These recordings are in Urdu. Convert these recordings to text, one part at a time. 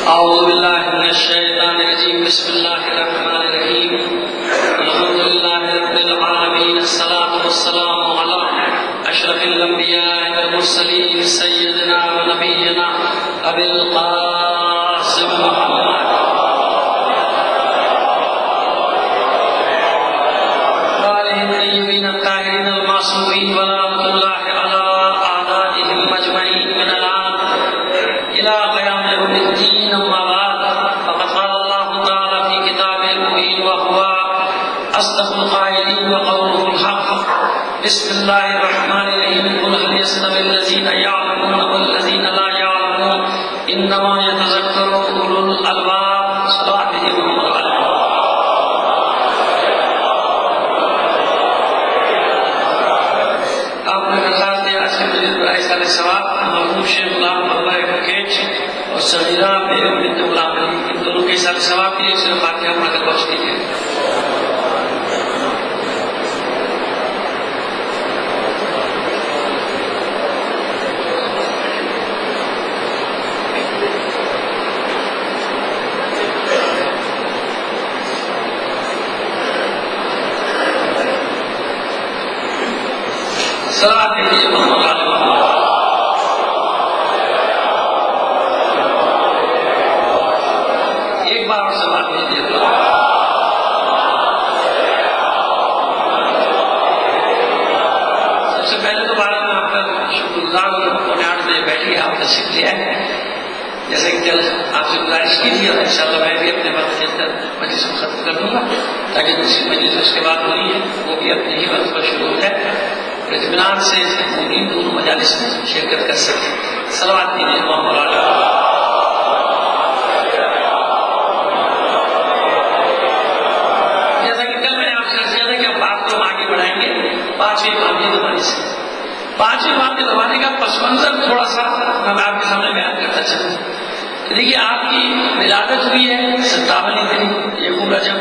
أعوذ بالله من الشيطان الرجيم. بسم الله الرحمن الرحيم. الحمد لله رب العالمين. الصلاة والسلام على أشرف الأنبياء والمرسلين سيدنا ونبينا أبي القاسم محمد وآله الطيبين الطاهرين المعصومين ورحمة الله على أعدائهم أجمعين من الآن إلى قيام يوم الدين. أما بعد، فقد قال الله تعالى في كتابه المبين وهو أصدق القائلين وقوله الحق. بسم الله الرحمن الرحيم. قل هل يستوي الذين يعلمون والذين لا يعلمون إنما يتذكر أولو الألباب. صلاة محمد عليه. آپ نے درخواست دیا آج کے مجلس برائے سال ثواب مرحوم شیخ غلام اللہ بکیچ اور سجیدہ بیگم بنت غلام علی، ان دونوں کے سال ثواب کے لیے صرف فاتحہ پڑھ کر پہنچ دیجیے. صلاة دیجیے محمد علیہ. ایک بار اور سے بات کیجیے. سب سے پہلے تو بھارت میں آپ کا شکر گزار ہوں. پونے 8 بجے بیٹھیے، آپ کا تشریف لیا ہے. جیسا کہ کل آپ سے گزارش کی تھی، اور انشاءاللہ میں بھی اپنے وقت کے اندر مجلس کو ختم کر دوں گا تاکہ دوسری مجلس اس کے بعد ہونی ہے وہ بھی اپنے ہی وقت پر شروع ہے. اطمینان سے مومنین دونوں مجالس میں شرکت کر سکیں. صلوات کیجیے محمد علیہ. جیسا کہ کل میں نے آپ سے عرض کیا تھا کہ اب بات کو ہم آگے بڑھائیں گے 5ویں امام کے زمانے سے. 5ویں امام کے زمانے کا پس منظر تھوڑا سا میں آپ کے سامنے بیان کرتا چلوں. دیکھیے، آپ کی ولادت ہوئی ہے 57 ہجری یکم رجب،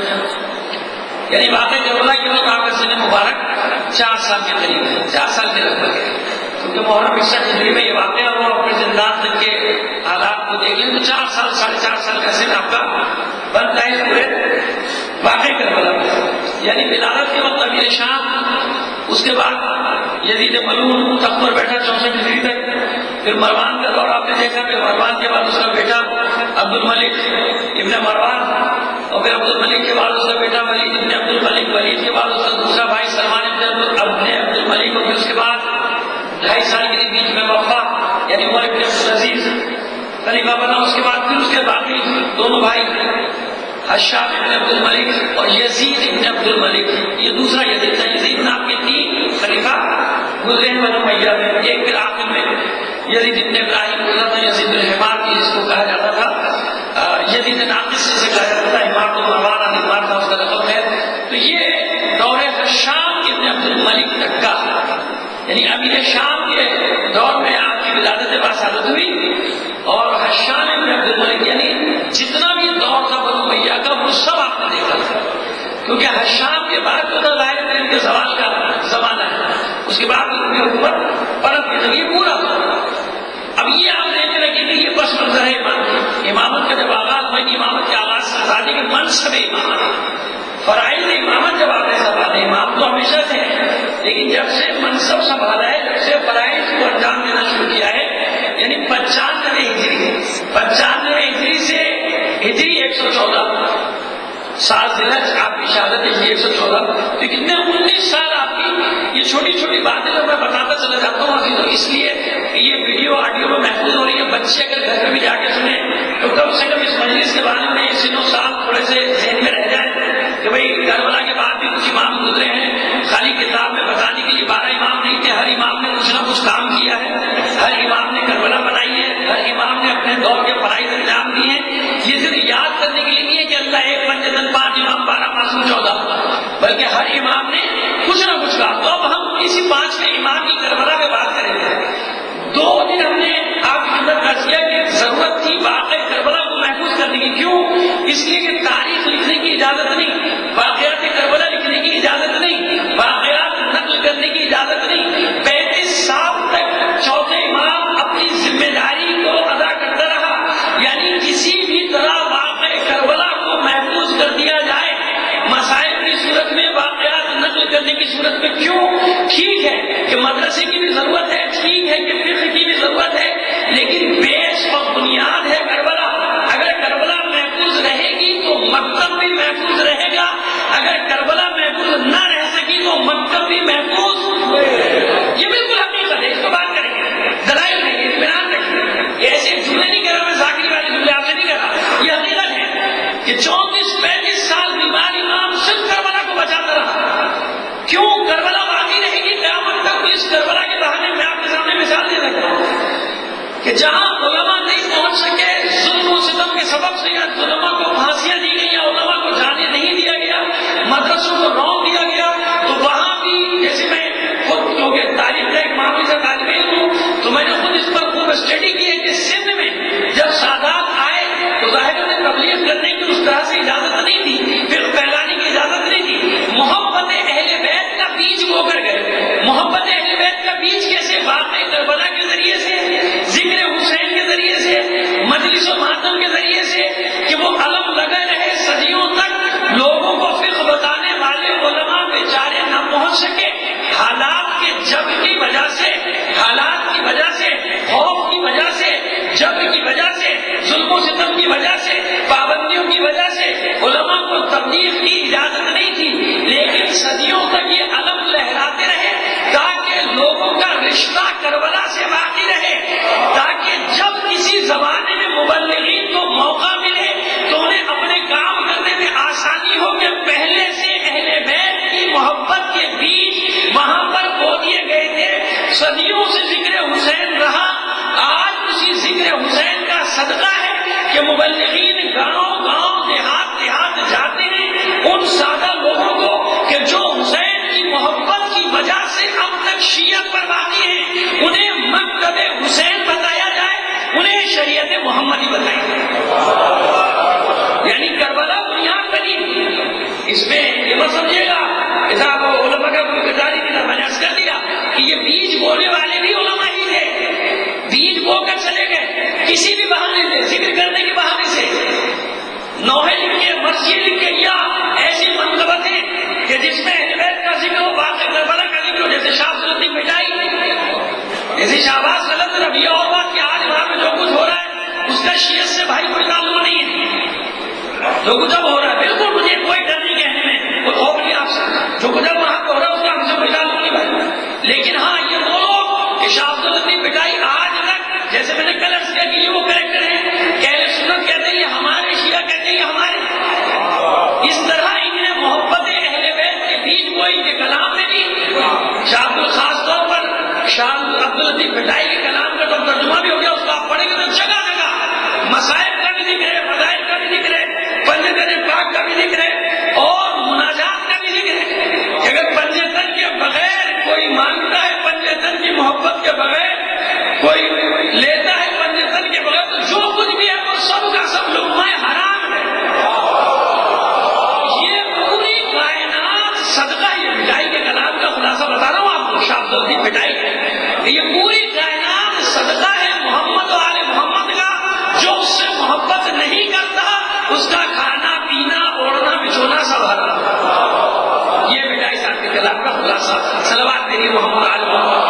یعنی واقع کربلا کے وقت آپ کا سن مبارک 4 سال کے قریب ہے، 4 سال کے لگ بھگ ہے. کیونکہ محرم 61 ہجری میں یہ واقعہ ہوا، اپنے زندان تک کے حالات کو دیکھ لیں تو 4 سال 4.5 سال کا سن آپ کا بنتا ہے پورے واقع کربلا میں. یعنی ولادت کے وقت امیر شام، اس کے بعد یزید ملعون تخت پر بیٹھا 64 ہجری تک. پھر مروان کا دور آپ نے دیکھا، پھر مروان کے بعد اس کا بیٹا عبد الملک ابن مروان، اور پھر عبد الملک کے بعد اس کا بیٹا ولید ابن عبد الملک، ولید کے بعد اس کا دوسرا بھائی سلمان ابن عبد الملک، اور پھر اس کے بعد 2.5 سال کے بیچ میں وفا یعنی عمر ابن عبدالعزیز خلیفہ بنا. اس کے بعد پھر اس کے باقی دونوں بھائی حشام ابن عبد الملک اور یزید ابن عبد الملک، یہ دوسرا یزید تھا. یزید نام کے 3 خلیفہ گزرے ہیں بنو امیہ میں. ایک پھر آخر میں یزید ابن ابراہیم گزرا تھا، یزید الحمار کی جس کو کہا جاتا تھا، یزید ناقص سے کہا جاتا تھا. امار تو مروان الامار تھا اس کا لقب ہے. تو یہ دور حشام ابن عبد الملک تک کا، یعنی امیر شام کے دور میں آپ کی ولادت باسعادت ہوئی. اور حشام ابن عبد الملک یعنی جتنا بھی دور تھا بنو امیہ کا وہ سب آپ نے دیکھا تھا. کیونکہ حشام کے بعد جو تھا ظاہر ان کے زوال کا زمانہ ہے، اس کے بعد ان کی حکومت پلٹ کی. یہ پورا تھا. اب یہ آپ دیکھنے لگے کہ یہ پس منظر ہے امامت کا. جب آغاز ہوئی امامت کے آغاز سے آزادی کے منصب امامت، فرائض امامت جب آپ نے سنبھالے، امام تو ہمیشہ سے ہے لیکن جب سے منصب سنبھالا ہے، جب سے فرائض کو انجام دینا شروع کیا ہے، یعنی 95 ہجری، 95 ہجری سے ہجری 114 سال ذلحج آپ کی شہادت ہے 114. تو کتنے 19 سال آپ کی. یہ چھوٹی چھوٹی باتیں جو میں بتاتا چلا جاتا ہوں ابھی، تو اس لیے یہ ویڈیو آڈیو میں محفوظ ہو رہی ہے. بچے اگر گھر میں بھی جا کے سنیں تو کم سے کم اس مجلس کے بارے میں یہ سن و سال تھوڑے سے ذہن میں رہ جائے کہ بھائی کربلا کے بعد بھی کچھ امام گزرے ہیں. خالی کتاب میں بتانے کے لیے 12 امام نہیں تھے، ہر امام نے کچھ نہ کچھ کام کیا ہے، ہر امام نے کربلا بنائی ہے، ہر امام نے اپنے دور کے فرائض انجام دیے ہیں. یہ صرف یاد کرنے کے لیے نہیں ہے کہ اللہ ایک پنجتن 5 امام 12 معصوم 14، بلکہ ہر امام نے کچھ نہ کچھ کہا. تو اب ہم اسی 5ویں امام کی کربلا میں بات کریں گے. 2 دن ہم نے آپ کی خدمت کا کیا کہ ضرورت تھی واقع کربلا کو محفوظ کرنے کی. کیوں؟ اس لیے کہ تاریخ لکھنے کی اجازت نہیں، واقعات کربلا لکھنے کی اجازت نہیں، واقعات نقل کرنے کی اجازت نہیں. 35 سال تک چوتھے امام اپنی ذمہ داری کو ادا کرتا رہا. یعنی کسی بھی جہاں علماء نہیں پہنچ سکے ظلم و ستم کے سبب سے، یا علماء کو پھانسیاں دی گئی، یا علماء کو جانے نہیں دیا گیا، مدرسوں کو رونق دیا گیا، تو وہاں بھی جیسے میں خود کیونکہ تعلیم کا ایک معاملے سے طالب علم ہوں، تو میں نے خود اس پر خوب اسٹڈی کی ہے کہ سندھ میں جب سادات آئے تو ظاہر ہے تبلیغ کرنے کی اس طرح سے اجازت نہیں تھی، پھر پھیلانے کی اجازت نہیں تھی، محبت اہل بیت کا بیج بو کر گئے۔ محبت اہل بیت کا بیج کیسے؟ واقع کربلا کے ذریعے سے، ذکر حسین کے ذریعے سے، مجلس و ماتم کے ذریعے سے، کہ وہ علم لگے رہے صدیوں تک، لوگوں کو فقہ بتانے والے علماء بیچارے نہ پہنچ سکے، حالات کے جب کی وجہ سے، حالات کی وجہ سے، خوف کی وجہ سے، جب کی وجہ سے، ظلم و ستم کی وجہ سے، پابندیوں کی وجہ سے علماء کو تبلیغ کی اجازت نہیں تھی، لیکن صدیوں تک یہ علم لہراتے رہے تاکہ لوگوں کا رشتہ کربلا سے باقی رہے، تاکہ جب کسی زمانے میں مبلغین کو موقع ملے تو انہیں اپنے کام کرنے میں آسانی ہو، کہ پہلے سے اہل بیت کی محبت کے بیج وہاں پر بو دیے گئے تھے، صدیوں سے ذکر حسین رہا، آج اسی ذکر حسین کا صدقہ ہے کہ مبلغین گاؤں گاؤں دیہات دیہات جاتے ہیں ان سادہ لوگوں کو کہ جو حسین کی محبت کی وجہ سے اب تک شیعت پر باقی ہیں، انہیں مکتب حسین بتایا جائے، انہیں شریعت محمدی بتائی جائے، یعنی کربلا بنیاد بنی۔ اس میں یہ مت سمجھے گا کہ صاحب علماء کا گزاری کی طرح میں نے کر دیا کہ یہ بیج بونے والے بھی علماء ہی تھے، بیج بو کر چلے گئے کسی بھی بہانے سے، ذکر کرنے کے بہانے سے، نوحے لکھ کے، مرثیے لکھ کے، یا ایسی منقبتیں کہ جس میں اہل بیت کا ذکر ہو، واقع کربلا کا ذکر ہو، جیسے شاہ سلطی مٹائی، جیسے شہباز سلط ربیہ اور بات کہ آج وہاں پہ جو کچھ ہو رہا ہے اس کا شیعت سے بھائی کوئی تعلق نہیں ہے، جو کچھ اب ہو رہا ہے بالکل مجھے کوئی ڈر نہیں کہنے میں، کوئی خوف نہیں آپ سے، جو کچھ اب وہاں پہ ہو رہا ہے اس کا ہم سے کوئی تعلق نہیں بھائی، لیکن ہاں یہ وہ لوگ کہ شاہ سلطی مٹائی آج تک، جیسے میں نے کل عرض کیا کہ یہ وہ کریکٹر ہیں کہ اہل سنت کہتے ہیں یہ ہمارے، شیعہ کہتے ہیں یہ ہمارے، اس طرح ان نے محبت اہل بیت کے بیج بوئی کے کلام میں بھی، شاہ خاص طور پر شاہ عبداللطیف بھٹائی کے کلام کا تو ترجمہ بھی ہو گیا، اس کو آپ پڑھیں گے تو جگہ جگہ مسائل کا بھی ذکر ہے، فضائل کا بھی ذکر ہے، پنجتن پاک کا بھی ذکر ہے، اور مناجات کا بھی ذکر ہے کہ اگر پنجتن کے بغیر کوئی مانگتا ہے، پنجتن کی محبت کے بغیر کوئی لیتا ہے، پنجتن کے بغیر، تو جو کچھ بھی ہے وہ سب کا سب لقمہ حرام ہے۔ یہ پوری کائنات صدقہ، یہ بھٹائی کے کلام کا خلاصہ بتا رہا ہوں آپ کو، شاہ عبداللطیف بھٹائی، یہ پوری کائنات صدقہ ہے محمد و آل محمد کا، جو اس سے محبت نہیں کرتا اس کا کھانا پینا اوڑھنا بچھونا سب حرام۔ یہ بھٹائی صاحب کے کلام کا خلاصہ، صلوات تیری محمد آل محمد۔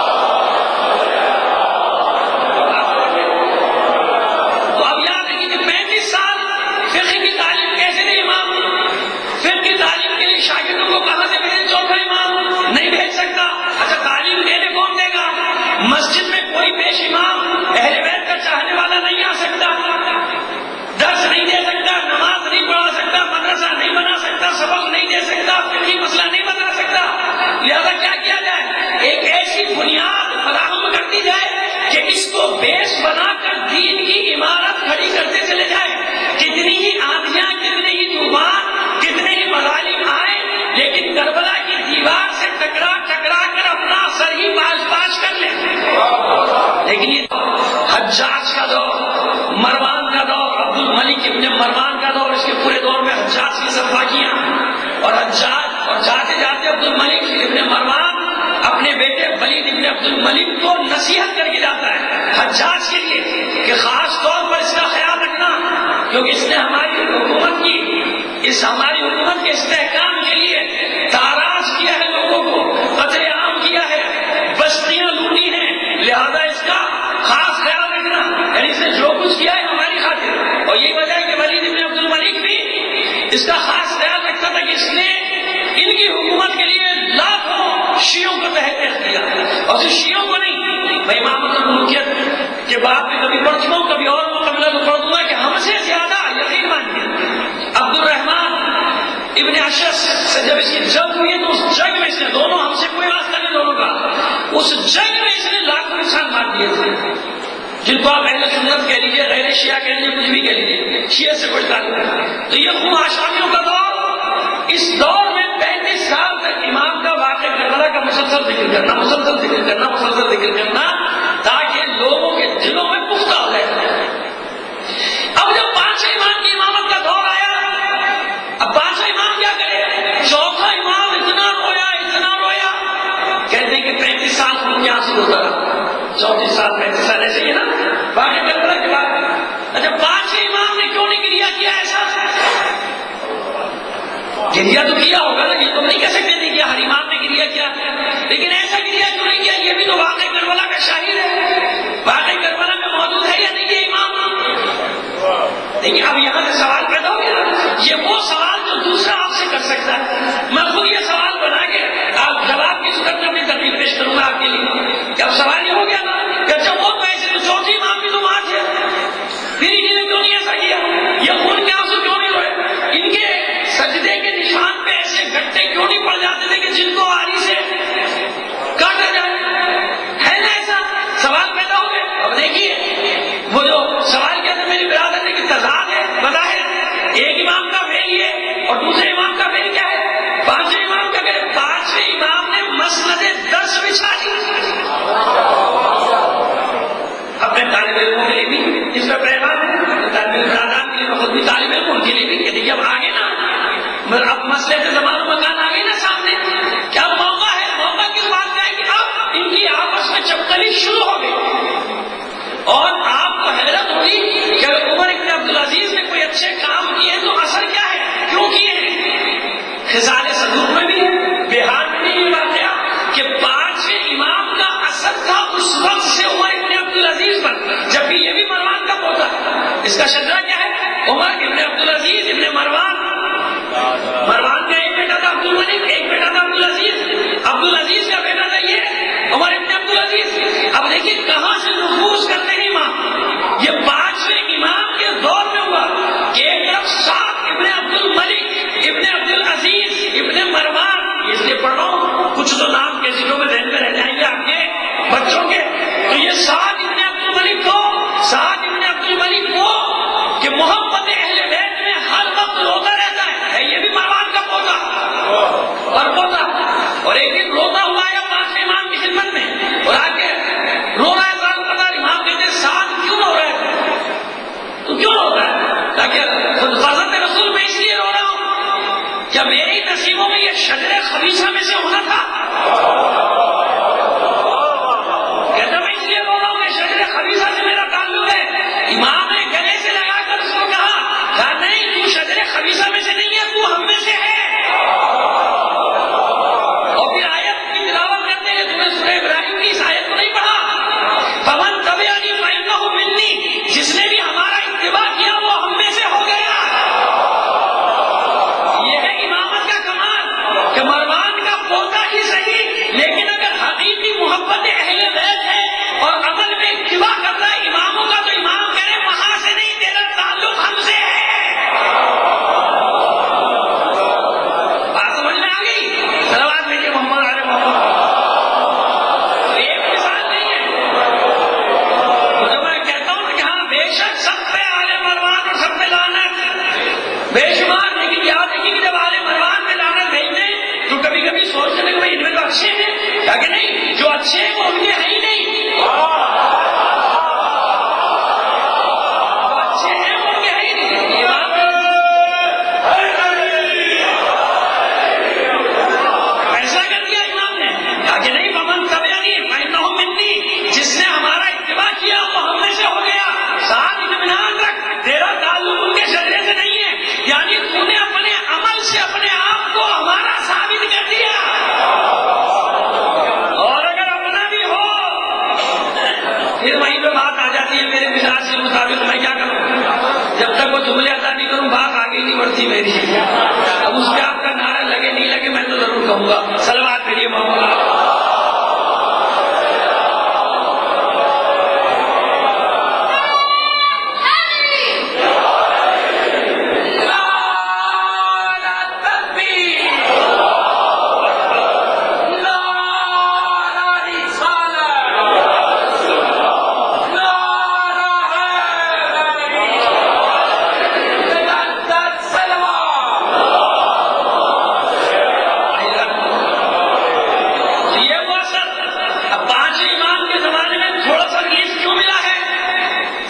تو اب یاد رکھیے کہ 35 سال فقہ کی تعلیم کیسے دے امام؟ فقہ کی تعلیم کے لیے شاگردوں کو کہاں سے بھیجے؟ چوتھا امام نہیں بھیج سکتا، اچھا تعلیم دینے کون دے گا؟ مسجد میں کوئی پیش امام اہل بیت کا چاہنے والا نہیں آ سکتا، درس نہیں دے سکتا، نماز نہیں پڑھا سکتا، مدرسہ نہیں بنا سکتا، سبق نہیں دے سکتا، فقہی مسئلہ نہیں بتا سکتا، لہذا کیا کیا جائے؟ ایک ایسی بنیاد فراہم کر دی جائے کہ اس کو بیس بنا کر دین کی عمارت کھڑی کرتے چلے جائیں، کتنی ہی آندیاں، کتنے ہی طوفان، کتنے ہی مظالم آئے، لیکن کربلا کی دیوار سے ٹکرا ٹکرا کر اپنا سر ہی باز کر لیں۔ لیکن یہ حجاج کا دور، مروان کا دور، عبد الملک ابن مروان کا دور، اس کے پورے دور میں حجاج کی سفاکیاں، اور حجاج، اور جاتے جاتے عبد الملک ابن مروان اپنے بیٹے ولید ابن عبد الملک کو نصیحت کر کے جاتا ہے حجاج کے لیے کہ خاص طور پر اس کا خیال رکھنا، کیونکہ اس نے ہماری حکومت کے استحکام کے لیے تاراج کیا ہے، لوگوں کو قتل عام کیا ہے، بستیاں لوٹی ہیں، لہذا اس کا خاص خیال رکھنا، یعنی اس نے جو کچھ کیا ہے ہماری خاطر، اور یہی وجہ ہے کہ ولید ابن عبد الملک بھی اس کا خاص خیال رکھتا تھا کہ اس نے ان کی حکومت کے لیے لاکھوں شیعوں کو تحت کیا، اور صرف شیعوں کو نہیں، میں امامت الملکیت کے بعد میں کبھی پڑھ چکا ہوں، کبھی اور مکملہ کو پڑھ دوں گا کہ ہم سے زیادہ یقین مانیے عبد الرحمان ابن اشعث سے جب اس کی جنگ ہوئی تو اس جنگ میں اس نے، دونوں ہم سے کوئی واسطہ نہیں دونوں کا، اس جنگ میں اس نے لاکھوں انسان مار دیے تھے، جن کو آپ اہل سنت کہہ لیجیے، غیر شیعہ کہہ لیجیے، کچھ بھی کہہ لیجیے، شیعہ سے کوئی تعلق نہیں. تو یہ خون آشامیوں کا دور، اس دور میں 35 سال تک امام کا واقع کربلا کا مسلسل ذکر کرنا، مسلسل ذکر کرنا، مسلسل ذکر کرنا، تاکہ لوگوں کے دلوں میں پختہ ہو جائے. اب جب پانچویں امام کی امامت کا دور آیا، اب پانچواں امام کیا کرے؟ چوتھا امام اتنا رویا، اتنا رویا، کہتے ہیں کہ 35 سال خون کے آنسو ہوتا رہا. 34 سال 35 سال ایسے ہی ہے نا واقع کربلا کے بعد. اچھا پانچویں امام نے کیوں نہیں گریا کیا ایسا؟ گریا تو کیا ہوگا نا، یہ تو نہیں کہہ سکتے نہیں کیا، ہر امام نے گریا کیا، لیکن ایسا گریا کیوں نہیں کیا؟ یہ بھی تو واقع کربلا کا شاہد ہے، واقع کربلا میں موجود ہے یا نہیں یہ امام؟ لیکن اب یہاں سے سوال پیدا ہو گیا، یہ وہ سوال جو دوسرا آپ سے کر سکتا ہے. میں خود یہ سوال بنا کے آپ جواب کی صورت میں اپنی تقریر پیش کروں گا آپ کے لیے کہ اب سوال یہ ہو گیا نا کہ اچھا وہ پیسے تو چوتھی امام بھی تو وہاں تھے، پھر انہوں نے کیوں نہیں ایسا کیا؟ یہ خون کے آنسو کیوں نہیں روئے؟ ان کے سجدے کے نشان پہ ایسے گھٹے کیوں نہیں پڑ جاتے تھے کہ جن کو آری سے کاٹا جائے؟ ہے نا ایسا سوال پیدا ہو گیا. اب دیکھیے وہ جو سوال کیا تھا میری برادر نے کہ تضاد ہے، بظاہر ایک امام کا فعل یہ اور دوسرے امام کا فعل کیا ہے؟ پانچویں امام کا فعل. پانچویں امام نے مسند درس بچھا دی اپنے طالب علموں کے لیے بھی. اس کا پیغام ہے طالب علم برادران کے لیے، خود بھی طالب علم ان کے لیے بھی کہ دیکھیے اب آگے نا، اب مسئلے کے زمان و مکان آ گئی نا سامنے، کیا موقع ہے؟ موقع کس بات کا ہے کہ اب ان کی آپس میں چپکلی شروع ہو گئی. اور آپ کو حیرت ہوئی کہ عمر ابن عبدالعزیز نے کوئی اچھے کام کیے تو اثر کیا ہے، کیوں کیے ہیں؟ خصال صدوق میں بھی بہار میں بھی یہ واقعہ کہ پانچویں امام کا اثر تھا اس وقت سے عمر ابن عبدالعزیز پر، جبکہ یہ بھی مروان کا پوتا. اس کا شجرہ کیا ہے؟ عمر ابن عبدالعزیز ابن مروان. مروان کا ایک بیٹا تھا عبد الملک، ایک بیٹا تھا عبدالعزیز، عبدالعزیز کا بیٹا تھا یہ عمر ابن عبدالعزیز. اب دیکھیے کہاں سے نفوذ کرتے ہیں امام. یہ پانچویں امام کے دور میں ہوا کہ ایک طرف سعد ابن عبد الملک ابن عبدالعزیز ابن مروان، اس لیے پڑھ رہا ہوں کچھ تو نام کیسٹوں میں ذہن میں رہ جائیں گے آپ کے بچوں کے. تو یہ سعد ابن عبد الملک کو، سعد ابن عبد الملک کو کہ محبت اہل بیت میں ہر وقت روتا رہتا ہے، یہ بھی مروان کا پوتا اور پوتا. اور ایک دن روتا ہوا آیا پانچویں امام کی خدمت میں اور آ کے رو رہا ہے. امام کہتے سعد کیوں رو رہا ہے؟ تو کیوں رو رہا ہے؟ تاکہ خود حضرت رسول میں اس لیے رو رہا ہوں کیا میری نصیبوں میں یہ شجر خبیثہ میں سے ہونا تھا؟ کہتا میں اس لیے رو رہا ہوں کہ شجر خبیثہ سے میرا تعلق ہے. امام نے گلے سے لگا کر اس کو کہا نہیں تو شجر خبیثہ میں سے نہیں ہے، تو ہم میں سے ہے. اور پھر آیت کی تلاوت کرتے ہیں. تمہیں سورہ ابراہیم کی اس آیت کو نہیں پڑھا؟ فمن تبعنی فإنہ منی، جس نے بھی ہمارا اتباع کیا وہ ہم میں سے ہو گیا. یہ ہے امامت کا کمال کہ مروان کا پوتا ہی صحیح، لیکن اگر حقیقی محبت اہل بیت ہے اور عمل میں اتباع کرتا ہے اماموں کا، تو امام کہے وہاں سے نہیں، تیرا تعلق ہم سے ہے. بات سمجھ میں آ گئی؟ صلوات بھیجیے محمد علی محمد. ایک مثال نہیں ہے جو میں کہتا ہوں کہ ہاں بے شک سب پہ آل مروان اور سب پہ لعنت بے شمار، لیکن یاد رکھیے کہ جب آل مروان پہ لعنت بھیجتے ہیں تو کبھی کبھی سوچتے ہیں کہ بھائی ان میں تو اچھے ہیں، کیا کہ نہیں، جو اچھے ہیں وہ ان کے ہیں ہی نہیں. جو اچھے ہیں وہ ان کے ہیں ہی نہیں. ایسا کر دیا امام نے، کیا کہ نہیں فمن تبعنی فإنہ منی، جس نے ہمارا اتباع کیا وہ ہم میں سے ہو گیا. ساتھ اطمینان رکھ، تیرا تعلق ان کے شجرے سے نہیں ہے، یعنی تو نے اپنے عمل سے اپنے آپ کو ہمارا ثابت کر دیا. اور اگر اپنا بھی ہو پھر وہیں پہ بات آ جاتی ہے میرے مزاج کے مطابق میں کیا کروں. جب تک وہ جملے ادا نہیں کروں بات آگے نہیں بڑھتی میری. اب اس پہ آپ کا نعرہ لگے نہیں لگے میں تو ضرور کہوں گا. صلوات بھیجیے محمد.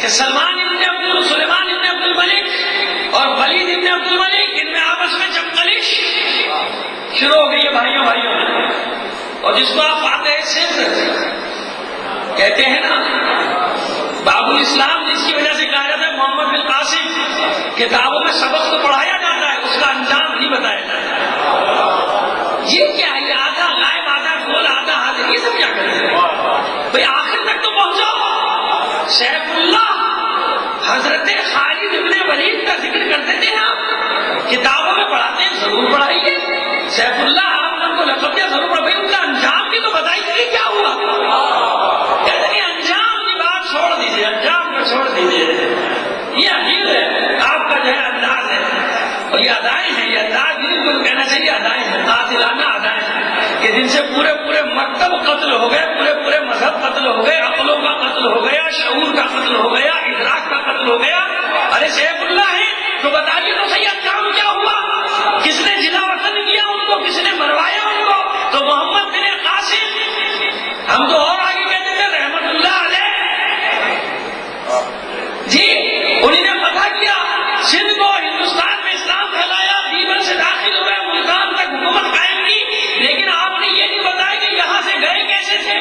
کہ سلمان سلیمان ابن عبد الملک اور ولید ابن عبد الملک ان میں آپس میں چمکلش شروع ہو گئی ہے بھائیوں میں. اور جس کو آپ فاتح سندھ کہتے ہیں نا، باب الاسلام جس کی وجہ سے کہا جاتا ہے محمد بن قاسم، کتابوں میں سبق تو پڑھایا جاتا ہے، اس کا انجام نہیں بتایا جاتا. یہ کیا ہے؟ آدھا غائب آدھا کھول آدھا حاضر، یہ سب کیا کرتے ہیں بھائی؟ آخر تک تو پہنچو. سیف اللہ حضرت خالد ابن ولید کا ذکر کرتے تھے آپ، کتابوں میں پڑھاتے ہیں، ضرور پڑھائیے. سیف اللہ آپ نے ان کو لقب دیا، ضرور پڑھائیے. ان کا انجام بھی تو بتائیے کیا ہوا. کہتے ہیں انجام کی بات چھوڑ دیجیے، انجام کو چھوڑ دیجیے. یہ عقیل ہے آپ کا جو ہے انداز ہے، اور یہ ادائیں ہیں، یہ انداز بالکل کہنا چاہیے ادائیں ہیں، قاتلانہ ادائیں ہیں کہ جن سے پورے پورے مکتب قتل ہو گئے، پورے پورے مذہب قتل ہو گئے، عقلوں کا قتل ہو گیا، شعور کا قتل ہو گیا، ادراک کا قتل ہو گیا. ارے سیف اللہ ہے تو بتائیے تو صحیح انجام کیا ہوا. کس نے جلا وطن کیا ان کو، کس نے مروایا ان کو؟ تو محمد بن قاسم. ہم تو اور آگے کہتے تھے رحمت اللہ علیہ جی، انہوں نے فتح کیا سندھ کو، ہندوستان میں اسلام پھیلایا، دیوبند سے داخل ہوئے، ملتان تک حکومت قائم کی. لیکن آپ نے یہ نہیں بتایا کہ یہاں سے گئے کیسے تھے.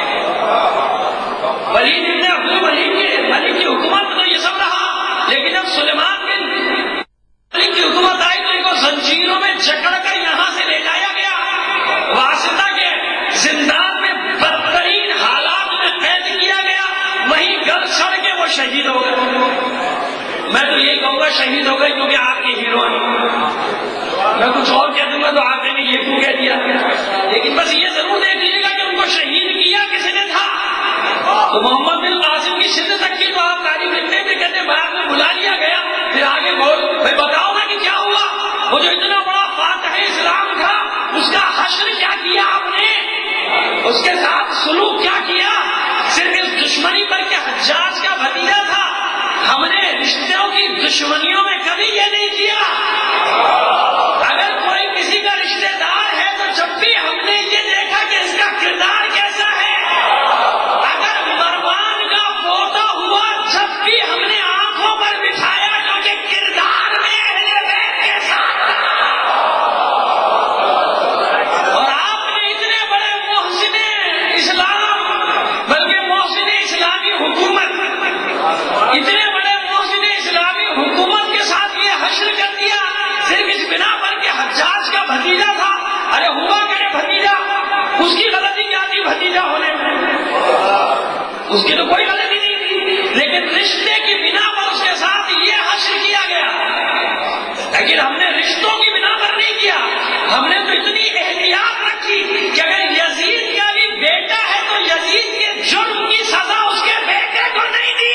ولید ابن عبد الملک کی حکومت تو یہ سب رہا، لیکن جب سلیمان بن ملک کی حکومت آئی تو ان کو زنجیروں میں جکڑ کر یہاں سے لے جایا گیا، واسطہ کے زندان میں بدترین حالات میں قید کیا گیا، وہیں گل سڑ کے وہ شہید ہو گئے. میں تو یہی کہوں گا شہید ہو گئے کیونکہ آپ کے ہیرو ہیں. میں کچھ اور کہہ دوں گا تو آپ نے یہ کیوں کہہ دیا. لیکن بس یہ ضرور دیکھ لیجیے گا کہ ان کو شہید کیا کس نے تھا. تو محمد بن قاسم کی سندھ تک کی تو آپ تاریخ لکھتے تھے، کہتے بعد میں بلا لیا گیا. پھر آگے بول بھائی بتاؤ نا کہ کیا ہوا. وہ جو اتنا بڑا فاتح اسلام تھا اس کا حشر کیا کیا آپ نے، اس کے ساتھ سلوک کیا کیا. صرف اس دشمنی پر کہ حجاج کا بھتیجا تھا، ہم نے رشتوں کی دشمنیوں میں کبھی یہ نہیں کیا. اگر کوئی کسی کا رشتہ دار ہے تو جب بھی ہم نے یہ دیکھا کہ اس کا کردار کیسا ہے. اگر مروان کا پوتا ہوا جب بھی ہم نے آنکھوں پر بٹھایا کیونکہ کردار میں اہل بیت کے ساتھ تھا. اور آپ نے اتنے بڑے محسن اسلام، بلکہ محسن اسلامی حکومت، اتنے بڑے محسن اسلامی حکومت کے ساتھ یہ حشر کر دیا صرف اس بنا پر کہ حجاج کا بھتیجا تھا. ارے ہوا کرے بھتیجا، اس کی غلطی کیا تھی بھتیجا ہونے میں؟ اس کی تو کوئی غلطی نہیں تھی، لیکن رشتے کی بنا پر اس کے ساتھ یہ حشر کیا گیا. لیکن ہم نے رشتوں کی بنا پر نہیں کیا، ہم نے تو اتنی احتیاط رکھی کہ اگر یزید کا بھی بیٹا ہے تو یزید کے جرم کی سزا اس کے بیٹے کو نہیں دی.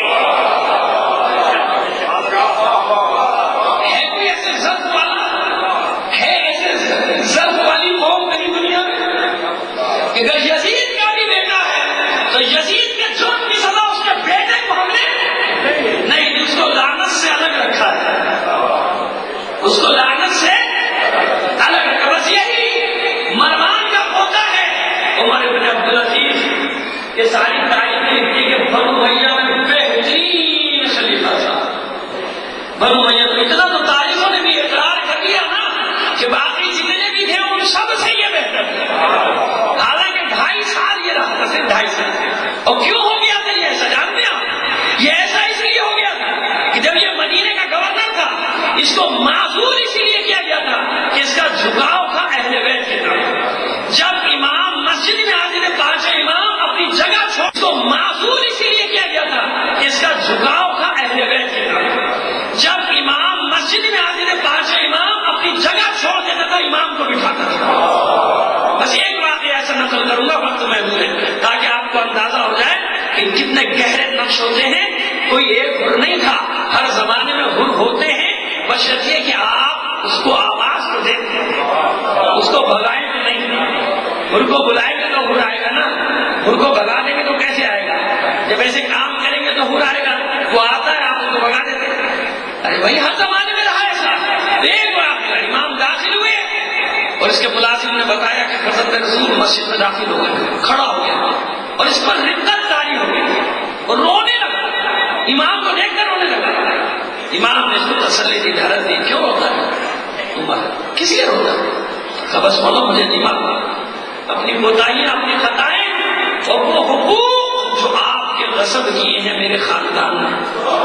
ہے کوئی ایسے ضبط والا، ہے ایسے ضبط والی قوم میری دنیا میں کہ اگر یزید کا بھی بیٹا ہے تو یزید کے جرم کی سزا اس کے بیٹے کو ہم نے نہیں، اس کو لعنت سے الگ رکھا ہے، اس کو لعنت سے الگ رکھا. بس یہی مروان کا پوتا ہے عمر بن عبدالعزیز. یہ ساری تاریخ میں لکھی کہ بنو امیہ میں بہترین خلیفہ تھا. بنو امیہ تو اتنا تو تاریخوں نے بھی اقرار کر دیا نا کہ باقی جتنے بھی تھے ان سب سے یہ بہتر تھا. حالانکہ 2.5 سال یہ رہا تھا، صرف 2.5 سال. اور کیوں ہو گیا تھا یہ ایسا جانتے ہیں؟ یہ ایسا اس لیے ہو گیا تھا کہ جب یہ مدینے کا گورنر تھا اس کو معذور اسی لیے کیا گیا تھا کہ اس کا جھکاؤ تھا اہل بیت کی طرف. جب امام مسجد میں حاضر 5 امام اپنی جگہ چھوڑ، اس کو معذور اسی لیے کیا گیا تھا کہ اس کا جھکاؤ تھا اہل بیت کی طرف. جب امام مسجد میں حاضر 5 امام اپنی جگہ چھوڑ دیتا تھا، امام کو بٹھاتا تھا. بس ایک واقعہ ایسا نقل کروں گا وقت میں ہوئے تاکہ آپ کو اندازہ ہو جائے کہ کتنے گہرے نقش ہوتے ہیں. کوئی ایک حر نہیں تھا، ہر زمانے میں حر ہوتے ہیں، بشرط یہ کہ آپ اس کو آواز تو دیں، اس کو بھگائیں تو نہیں. حر کو بلائیں گے تو حر آئے گا نا، حر کو بھگا دیں گے تو کیسے آئے گا؟ جب ایسے کام کریں گے تو حر آئے گا. وہ آتا ہے آپ اس کو بھگا دیتے. ارے بھائی ہر زمانے میں رہا ایسا. ایک واقعہ امام داخل ہوئے اور اس کے ملازم نے بتایا کہ فرزند رسول مسجد میں داخل ہو گئے. کھڑا ہو گیا اور اس پر رقت جاری ہو گئی اور رونے لگا. امام کو دیکھ کر رونے لگا. امام نے اس کو تسلی دی, حیرت دی, کیوں روتا ہے عمر, کس لیے روتا ہے؟ بس مولا مجھے دماغ اپنی کوتاہیاں, اپنی خطائیں اور وہ حقوق جو آپ کے غصب کیے ہیں میرے خاندان نے,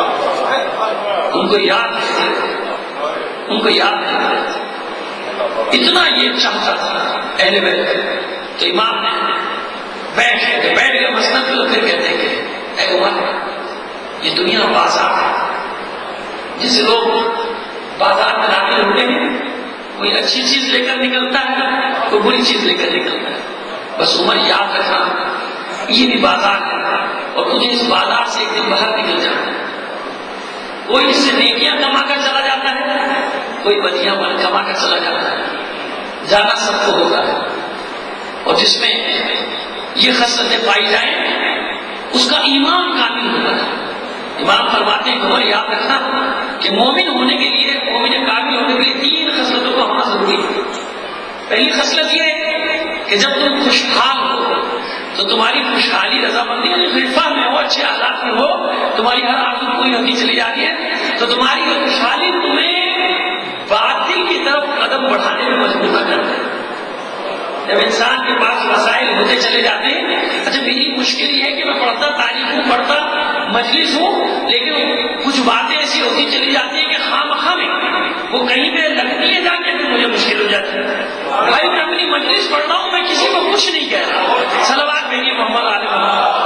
ان کو یاد کرتے, ان کو یاد کرتے. اتنا یہ چاہتا تھا اہل بیت. تو امام نے بیٹھ گئے مسند پہ, تو پھر کہتے کہ اے عمر, یہ دنیا بازار ہے, جسے لوگ بازار میں داخل ہوتے ہیں, کوئی اچھی چیز لے کر نکلتا ہے, کوئی بری چیز لے کر نکلتا ہے. بس عمر یاد رکھنا, یہ بھی بازار ہے اور تجھے اس بازار سے ایک دن باہر نکل جانا ہے. کوئی اس سے نیکیاں کما کر چلا جاتا ہے, کوئی بدیاں کما کر چلا جاتا ہے. جانا سب کو ہوتا ہے, اور جس میں یہ خصلتیں پائی جائیں اس کا ایمان کامل ہوتا ہے. امام فرماتے ہیں عمر یاد رکھنا کہ مومن ہونے کے لیے, مومن کامل ہونے کے لیے 3 خصلتوں کا ہونا ضروری ہے. پہلی خصلت یہ ہے کہ جب تم خوشحال ہو تو تمہاری خوشحالی رضامندی خلفہ میں ہو, اچھے حالات میں ہو, تمہاری ہر آرزو پوری ہوتی چلی جاتی ہے, تو تمہاری یہ خوشحالی تمہیں باطل کی طرف قدم بڑھانے میں مجبور نہ کرتا ہے. جب انسان کے پاس وسائل ہوتے چلے جاتے ہیں, اچھا میری مشکل یہ ہے کہ میں پڑھتا تاریخ ہوں, پڑھتا مجلس ہوں, لیکن کچھ باتیں ایسی ہوتی چلی جاتی ہیں کہ خواہ مخواہ میں وہ کہیں پہ لگتی ہے جا کے, پھر مجھے مشکل ہو جاتی ہے. بھائی میں اپنی مجلس پڑھ رہا ہوں, میں کسی کو کچھ نہیں کہہ رہا. صلوات بھیجیے محمد علیہ وسلم.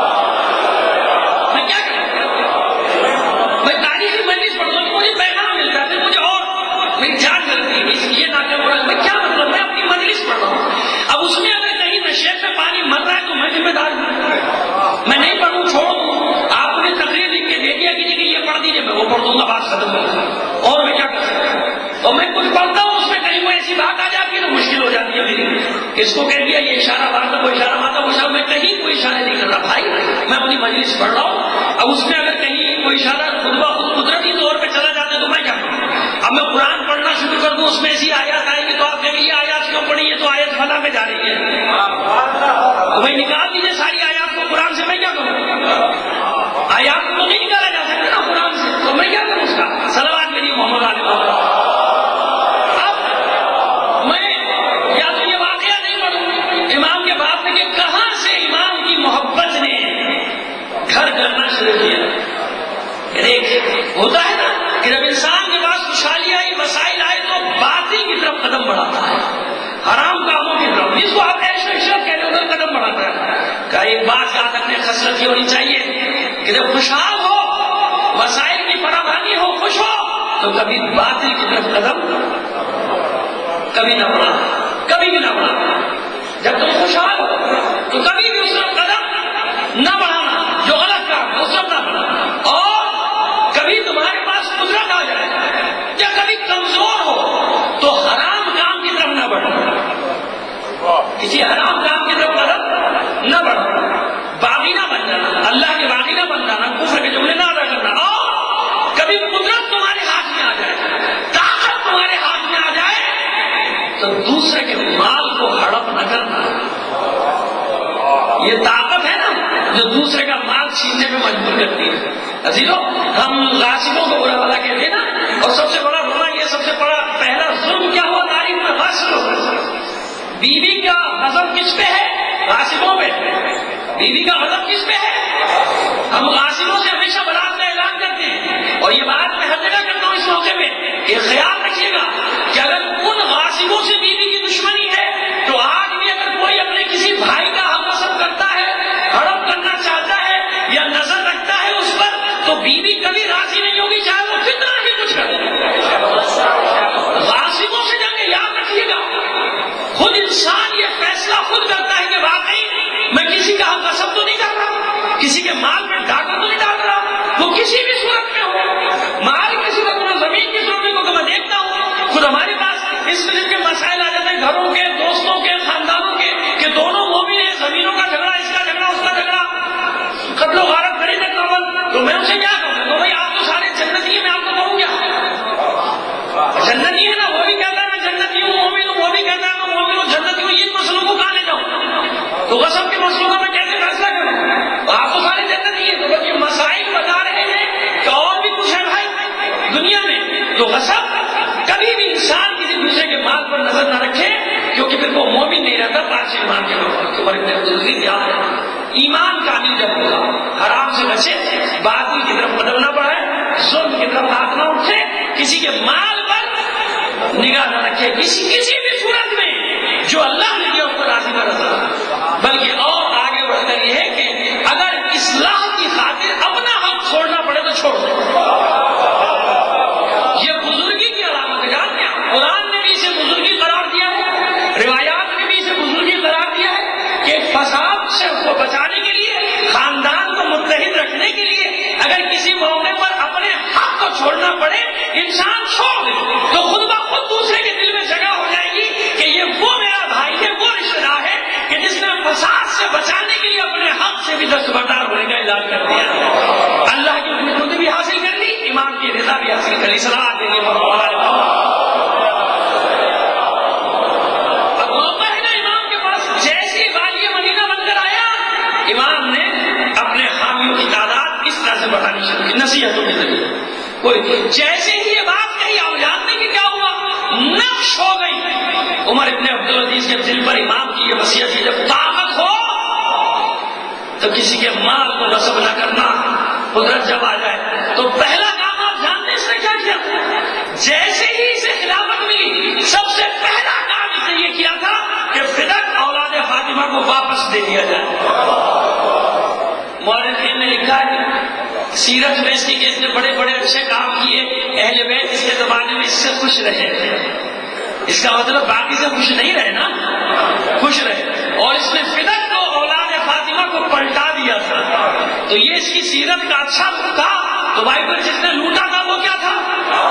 میں کیا کروں, میں تاریخی مجلس پڑھتا ہوں, مجھے پیغام ملتا ہے, پھر مجھے اور میری جان کرتی ہے اس لیے نہ کر رہا. میں کیا مطلب, میں اپنی مجلس پڑھ رہا ہوں. اب اس میں اگر کہیں نشیب میں پانی مر رہا ہے تو میں ذمہ دار ہوں. میں نہیں پڑھوں, چھوڑ دوں. آپ نے تقریر لکھ کے دے دیا کہ یہ پڑھ دیجیے, میں وہ پڑھ دوں گا, بات ختم ہو گئی. اور میں کیا کر سکتا ہوں؟ اور میں کچھ پڑھتا ہوں, اس میں کہیں وہ ایسی بات آ جاتی ہے تو مشکل ہو جاتی ہے میری. اس کو کہہ دیا یہ اشارہ مارتا, وہ اشارہ مارتا, وہ اشارہ, میں کہیں کوئی اشارہ نہیں کر رہا بھائی, میں اپنی مجلس پڑھ رہا ہوں. اب اس میں اگر کہیں کوئی اشارہ خود بخود قدرتی طور پہ چلا جاتا ہے تو میں کیا کروں؟ اب میں قرآن پڑھنا شروع کر دوں, اس میں ایسی آیات آئیں گی تو آپ کہیں گے یہ آیات کیوں پڑھی ہے, تو آیت فلاں میں جا رہی ہے. تو بھائی نکال دیجیے ساری آیات کو قرآن سے, میں کیا کروں؟ آیات کو نہیں نکالا جا سکتا نا قرآن سے, تو میں کیا کروں اس کا؟ صلوات کے لیے محمد علیہ وسلم. اب میں یا تو یہ واقعہ نہیں پڑھوں امام کے بعد میں کہ کہاں سے امام کی محبت نے گھر کرنا شروع کیا. دیکھ ہوتا ہے نا کہ جب انسان کے پاس خوشحالی آئی, وسائل آئے, تو باطل کی طرف قدم بڑھاتا ہے, حرام کاموں کی طرف, جس کو آپ ایش و عشرت کہتے ہیں ادھر قدم بڑھاتا ہے. کہ ایک بات یاد رکھنے خصلت یہ ہونی چاہیے کہ جب خوشحال ہو, وسائل کی فراوانی ہو, خوش ہو, تو کبھی باطل کی طرف قدم کبھی نہ بڑھا, کبھی بھی نہ بڑھا. جب تم خوشحال ہو تو کبھی بھی اس طرف قدم نہ بڑھانا, جو غلط کام ہے اس طرف نہ بڑھانا. اور کبھی تمہارے پاس قدرت آ جائے یا کبھی کمزور ہو تو حرام کام کی طرف نہ بڑھنا, کسی حرام کام کی طرف قدم نہ بڑھنا. باغی نہ بن جانا, اللہ کے باغی نہ بن جانا, کفر کے جملے نہ ادا کرنا. اور کبھی قدرت تمہارے ہاتھ میں آ جائے, طاقت تمہارے ہاتھ میں آ جائے, تو دوسرے کے مال کو ہڑپ نہ کرنا. یہ طاقت ہے نا جو دوسرے کا مال چھیننے میں مجبور کرتی ہے. عزیزو, ہم غاصبوں کو برا بھلا کہتے ہیں نا, اور سب سے بڑا گناہ یہ, سب سے بڑا پہلا ظلم کیا ہوا تاریخ میں؟ غصب. بیوی کا غضب کس پہ ہے؟ غاصبوں پہ. بیوی کا غضب کس پہ ہے؟ ہم غاصبوں سے ہمیشہ برات کا اعلان کرتے ہیں, اور یہ بات میں ہر جگہ کرتا ہوں اس موقع پہ کہ خیال رکھیے گا کہ اگر ان غاصبوں سے بیوی کی دشمنی ہے تو آج بھی اگر کوئی اپنے کسی بھائی کا حق غصب کرتا ہے, ہڑپ کرنا چاہتا ہے یا نظر رکھتا ہے اس پر, تو بیوی کبھی راضی نہیں ہوگی, چاہے وہ کتنا بھی کچھ کرے. غاصبوں سے جنگ یاد رکھیے گا. خود انسان یہ فیصلہ خود کرتا ہے کہ واقعی میں کسی کا حق غصب تو نہیں کر رہا, کسی کے مال میں ڈاکہ تو نہیں ڈال رہا, وہ کسی بھی صورت میں ہو, مال کی صورت میں, زمین کی صورت میں, کیونکہ میں دیکھتا ہوں خود ہمارے پاس اس قسم کے مسائل آ جاتے ہیں, گھروں کے, دوستوں کے, خاندانوں کے, کہ دونوں مومن ہیں, زمینوں کا جھگڑا, اس کا جھگڑا, اس کا جھگڑا, قتل و غارت کرے تک ناول. تو میں ان سے کیا کہوں؟ تو بھائی آپ تو سارے جنتی ہیں, میں آپ کو کہوں کیا؟ جنتی ہے نا, وہ بھی کہتا ہے میں جنتی ہوں, مومن ہوں, وہ بھی کہتا ہے میں مومن ہوں, جنتی ہوں. ان مسئلوں کو کہاں لے جاؤں؟ تو غصب کے مسئلوں کا میں کیسے فیصلہ کروں؟ آپ تو سارے جنتی ہیں. تو بس یہ مسائل بتا رہے ہیں تو غصب کبھی بھی انسان کسی دوسرے کے مال پر نظر نہ رکھے، کیونکہ پھر وہ مومن نہیں رہتا، پانچ ایمان کے اوپر ایمان کامل جب ہوگا حرام سے بچے، باطل کی طرف قدم نہ بڑھائے، ظلم کی طرف ہاتھ نہ اٹھے، کسی کے مال پر نگاہ نہ رکھے کسی بھی صورت میں، جو اللہ نے دیا اس کو راضی نہ رکھا، بلکہ اور آگے بڑھ کر یہ ہے کہ اگر اصلاح کی خاطر اپنا حق چھوڑنا پڑے تو چھوڑ دیں۔ یہ بزرگی کی علامت ہے۔ قرآن نے بھی اسے بزرگی قرار دیا ہے، روایات نے بھی اسے بزرگی قرار دیا ہے کہ فساد سے کو بچانے کے لیے، خاندان کو متحد رکھنے کے لیے اگر کسی موقع پر اپنے حق کو چھوڑنا پڑے، انسان چھوڑ دے تو خود بخود دوسرے کے دل میں جگہ ہو جائے گی کہ یہ وہ میرا بھائی ہے، وہ رشتہ دار ہے کہ جس نے فساد سے بچانے کے لیے اپنے حق سے بھی دستبردار ہونے کا اعلان کر دیا، اللہ کی خوشنودی بھی حاصل کر لی، امام کی رضا بھی حاصل کر لی۔ صلاۃ دینی امام نے اپنے حامیوں کی تعداد اس طرح سے بڑھانی شروع کی، نصیحتوں کے ذریعے۔ کوئی جیسے ہی یہ بات کہی، آپ جانتے کہ کیا ہوا؟ نقش ہو گئی عمر ابن عبدالعزیز کے دل پر امام کی یہ وصیت کی، جب طاقت ہو تو کسی کے مال کو غصب نہ کرنا، قدرت جب آ جائے تو پہلا کام آپ جانتے اس نے کیا کیا؟ جیسے ہی اسے خلافت ملی، سب سے پہلا کام اس نے یہ کیا تھا کہ فدق اولاد فاطمہ کو واپس دے دیا جائے۔ مورخین نے لکھا ہے سیرت میں اس کی کہ اس نے بڑے بڑے اچھے کام کیے، اہل بیت اس کے زمانے میں اس سے خوش رہے، اس کا مطلب باقی سے خوش نہیں رہے نا، خوش رہے، اور اس نے فدق کو اولاد فاطمہ کو پلٹا دیا تھا، تو یہ اس کی سیرت کا اچھا رخ تھا۔ تو بھائی پر جس نے لوٹا تھا وہ کیا تھا؟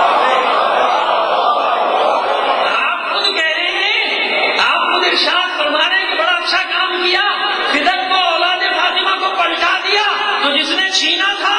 آپ خود کہہ رہے ہیں، آپ خود ارشاد فرما رہے ہیں کہ بڑا اچھا کام کیا، فدق کو اولاد فاطمہ کو پلٹا دیا، تو جس نے چھینا تھا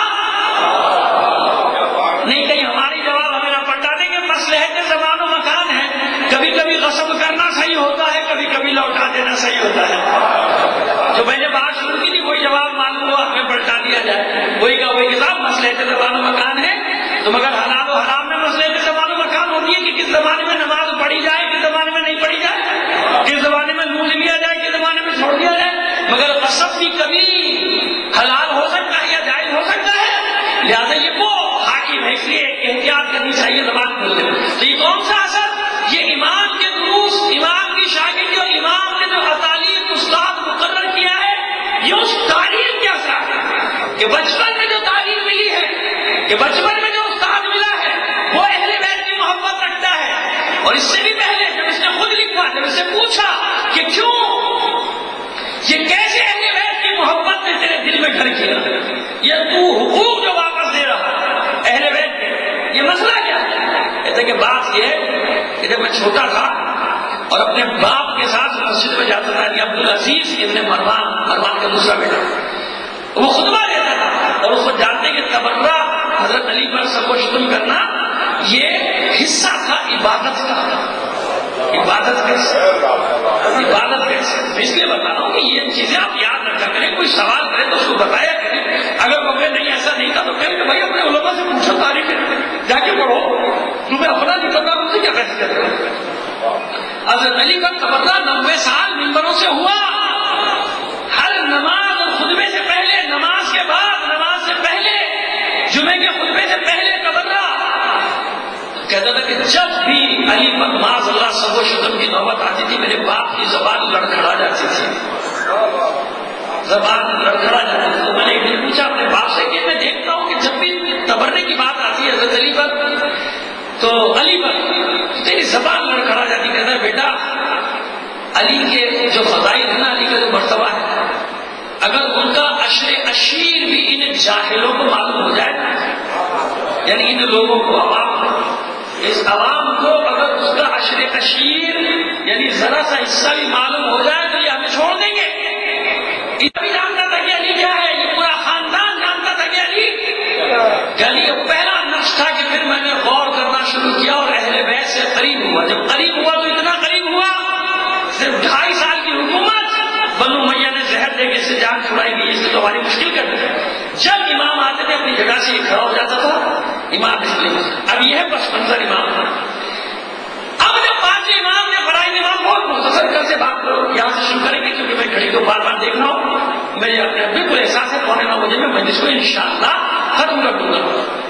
نہیں، کہیں ہماری جواب ہمیں نہ پلٹا دیں گے، مصلحت زمان و مکان ہے، کبھی کبھی غصب کرنا صحیح ہوتا ہے، کبھی کبھی لوٹا دینا صحیح ہوتا ہے۔ جو میں نے بات شروع کی تھی وہی جواب معلوم ہوا، ہمیں پلٹا دیا جائے، وہی کا وہی کتاب مصلحت زمان و مکان ہے، تو مگر حلال و حرام میں مصلحت زمان و مکان ہوتی ہے کہ کس زمانے میں نماز پڑھی جائے، کس زمانے میں نہیں پڑھی جائے، کس زمانے میں لوٹ لیا جائے، کس زمانے میں چھوڑ دیا جائے، مگر غصب بھی کبھی حلال ہو سکتا ہے یا جائز ہو سکتا ہے، لہٰذا یہ وہ حاکم ہے، اس لیے احتیاط کرنی چاہیے زبان کھولتے ہوئے۔ تو یہ کون سا اثر؟ یہ امام کے دروس، امام کی شاگردی اور امام نے جو تعلیم استاد مقرر کیا ہے، یہ اس تعلیم کے اثر ہے کہ بچپن میں جو تعلیم ملی ہے، کہ بچپن میں جو استاد ملا ہے وہ اہل بیت کی محبت رکھتا ہے، اور اس سے بھی پہلے جب اس نے خود لکھا، جب اس سے پوچھا کہ کیوں یہ کیسے اہل بیت کی محبت نے تیرے دل میں گھر کیا، یہ تو حقوق جو واپس دے رہا اہل بیت کے، یہ مسئلہ کیا ہے؟ کہتے کہ بات یہ ہے کہ جب میں چھوٹا تھا اور اپنے باپ کے ساتھ مسجد میں جاتا تھا، یہ عبدالعزیز ابن مروان کا دوسرا بیٹا، وہ خطبہ دیتا تھا، اور اس کو جانتے کہ تبرہ حضرت علی پر سب کو شتم کرنا یہ حصہ تھا عبادت کا، عبادت کیسے، عبادت کیسے، میں اس لیے بتا رہا ہوں کہ یہ چیزیں آپ یاد رکھا کریں، کوئی سوال کرے تو اس کو بتایا کریں، اگر وہ نہیں ایسا نہیں تھا تو کہیں کہ بھائی اپنے علماء سے پوچھو، تاریخ جا کے پڑھو، تمہیں اپنا نہیں پتا ان سے کیا بحث کرتے ہو۔ حضرت علی کا تبرہ 90 سال ممبروں سے ہوا، ہر نماز اور خطبے سے پہلے، نماز کے بعد، نماز سے پہلے، جمعے کے خطبے سے پہلے تبرہ کہتا تھا کہ جب بھی علی پر معاذ اللہ سب و شتم کی نوبت آتی تھی، میرے باپ کی زبان لڑکھڑا جاتی تھی، زبان لڑکھڑا جاتی تھی۔ تو میں نے ایک دن پوچھا اپنے باپ سے کہ میں دیکھتا ہوں کہ جب بھی تبرنے کی بات آتی ہے حضرت علی پر، تو علی پر تیری زبان لڑکھڑا جاتی۔ کہتا ہے بیٹا، علی کے جو فضائل ہے نا، علی کا جو مرتبہ ہے، اگر ان کا عشر عشیر بھی ان جاہلوں کو معلوم ہو جائے، یعنی ان لوگوں کو، عوام کو، اس عوام کو اگر اس کا عشر عشیر یعنی ذرا سا حصہ بھی معلوم ہو جائے تو یہ ہمیں چھوڑ دیں گے۔ یہ بھی جانتا تھا کہ علی کیا ہے، یہ پورا خاندان جانتا تھا کہ علی پہلا نقش تھا کہ پھر میں نے غور کرنا شروع کیا اور اہل بیت سے قریب ہوا۔ جب قریب ہوا تو اتنا قریب ہوا، صرف 2.5 سال کی حکومت، بنو امیہ نے زہر دے کے اس سے جان چھڑائی گئی، اس سے تو ہماری مشکل کر دی۔ جب امام آتے تھے اپنی جگہ سے یہ کھڑا ہو جاتا تھا، امام اس لیے اب یہ ہے پس منظر بہت مختصر کر سے بات یہاں سے شروع کریں گے کیونکہ میں گھڑی کو بار بار دیکھ رہا ہوں. میرے اپنے بالکل احساس ہے 9:15 بجے میں مجلس کو انشاءاللہ ختم کر دوں گا.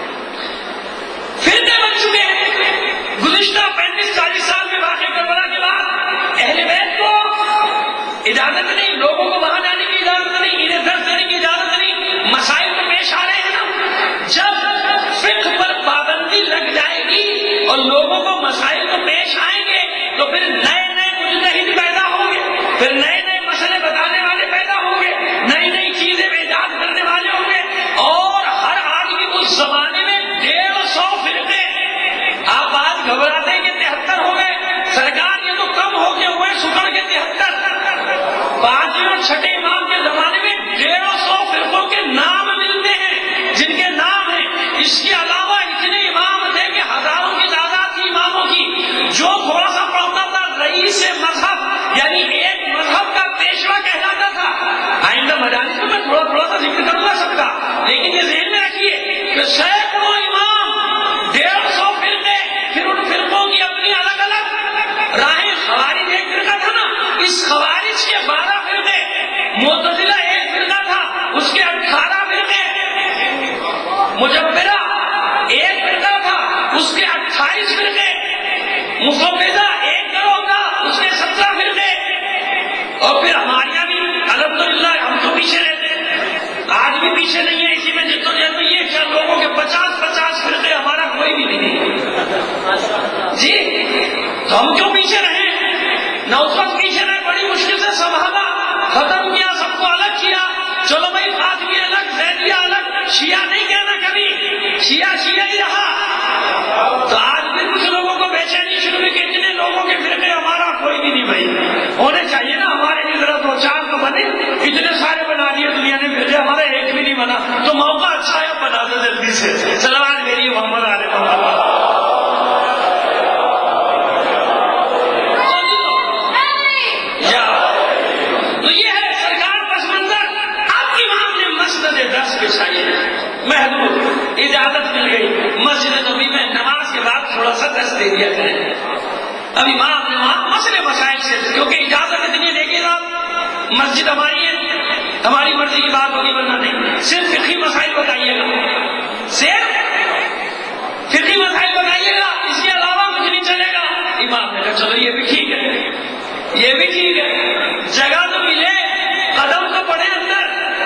فرقے بن چکے ہیں گزشتہ 35-40 سال میں واقع کربلا کے بعد. اہل بیت کو اجازت نہیں, لوگوں کو وہاں جانے کی اجازت نہیں, انہیں درس دینے کی اجازت نہیں. مسائل تو پیش آ رہے ہیں نا. جب فقہ پر پابندی لگ جائے گی اور لوگوں کو مسائل تو پیش آئیں گے تو پھر نئے نئے مجتہد پیدا ہوں گے, پھر نئے نئے مسئلے بتانے والے پیدا ہوں گے, نئی نئی چیزیں ایجاد کرنے والے ہوں گے. اور ہر آدمی اس زمانے میں 150 فرقے. آپ آج گھبراتے ہیں کہ 73 ہو گئے, سرکار یہ تو کم ہو کے ہوئے سکڑ کے 73. 5ویں اور 6ٹھے امام کے زمانے میں 150 فرقوں کے نام ملتے ہیں جن کے نام ہیں. اس کے علاوہ اتنے امام تھے کہ ہزاروں کی تعداد تھی اماموں کی. جو تھوڑا سا پڑھتا تھا رئیس مذہب یعنی ایک مذہب کا پیشوا کہلاتا تھا. آئندہ مجالس میں تھوڑا تھوڑا سا ذکر کروں گا سب کا, لیکن یہ ذہن میں رکھیے کہ سینکڑوں امام, 150 فرقے, پھر ان فرقوں کی اپنی الگ الگ راہیں. خوارج ایک فرقہ تھا نا, اس خوارج کے 12 فرقے. معتزلہ ایک فرقہ تھا, اس کے 18 فرقے. مجبرہ ایک فرقہ تھا, اس کے 28 فرقے. مفوضہ ایک گروہ تھا, اس کے 17 فرقے. اور پھر ہمارے یہاں بھی الحمدللہ ہم تو پیچھے رہتے ہیں, آج بھی پیچھے نہیں ہے. اسی میں جدوجہد میں یہ کیا لوگوں کے 50 فرقے, ہمارا کوئی بھی نہیں ہے جی. تو ہم کیوں پیچھے رہے؟ نہ اس وقت پیچھے رہے, بڑی مشکل سے سنبھالا, ختم کیا, سب کو الگ کیا. چلو بھائی فاطمی الگ, زیدیہ الگ, شیعہ نہیں کہنا کبھی, شیعہ ہی رہا. تو آج بھی کچھ لوگوں کو بے چینی شروع ہوئی کہ اتنے لوگوں کے فرقے, ہمارا کوئی بھی نہیں. بھائی ہونے چاہیے نا, ہمارے بھی ذرا 2-4 تو بنے. اتنے سارے بنا دیے دنیا نے بھیجے, ہمارا ایک بھی نہیں بنا. تو موقع اچھا ہے, بنا دو جلدی سے. سلام میری محمد علیہ محمد. محدود اجازت مل گئی, مسجد نبی میں نماز کے بعد تھوڑا سا دس دے دیا کریں. اب امام نے وہاں مسئلے مسائل سے, کیونکہ اجازت اتنی دے گی صاحب, مسجد ہماری ہے, ہماری مرضی کی بات ہوگی ورنہ نہیں. صرف فقہی مسائل بتائیے گا, صرف فقہی مسائل بتائیے گا, اس کے علاوہ کچھ نہیں چلے گا. امام نے کہا چلو یہ بھی ٹھیک ہے, یہ بھی ٹھیک ہے, جگہ تو ملے, قدم تو پڑے اندر,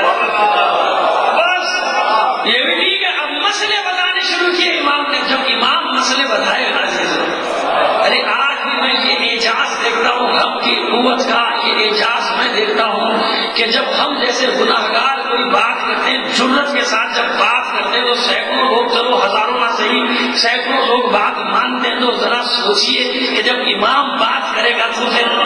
یہ بھی ٹھیک ہے. اب مسئلے بتانے شروع کیے امام نے. جب امام مسئلے بتائے گا, ارے آج بھی میں یہ اعجاز دیکھتا ہوں ہم کی قوت کا, یہ اعجاز میں دیکھتا ہوں کہ جب ہم جیسے گناہگار کوئی بات کرتے ہیں, جرت کے ساتھ جب بات کرتے ہیں تو سینکڑوں لوگ, چلو ہزاروں نہ صحیح, سینکڑوں لوگ بات مانتے ہیں. تو ذرا سوچیے کہ جب امام بات کرے گا تو پھر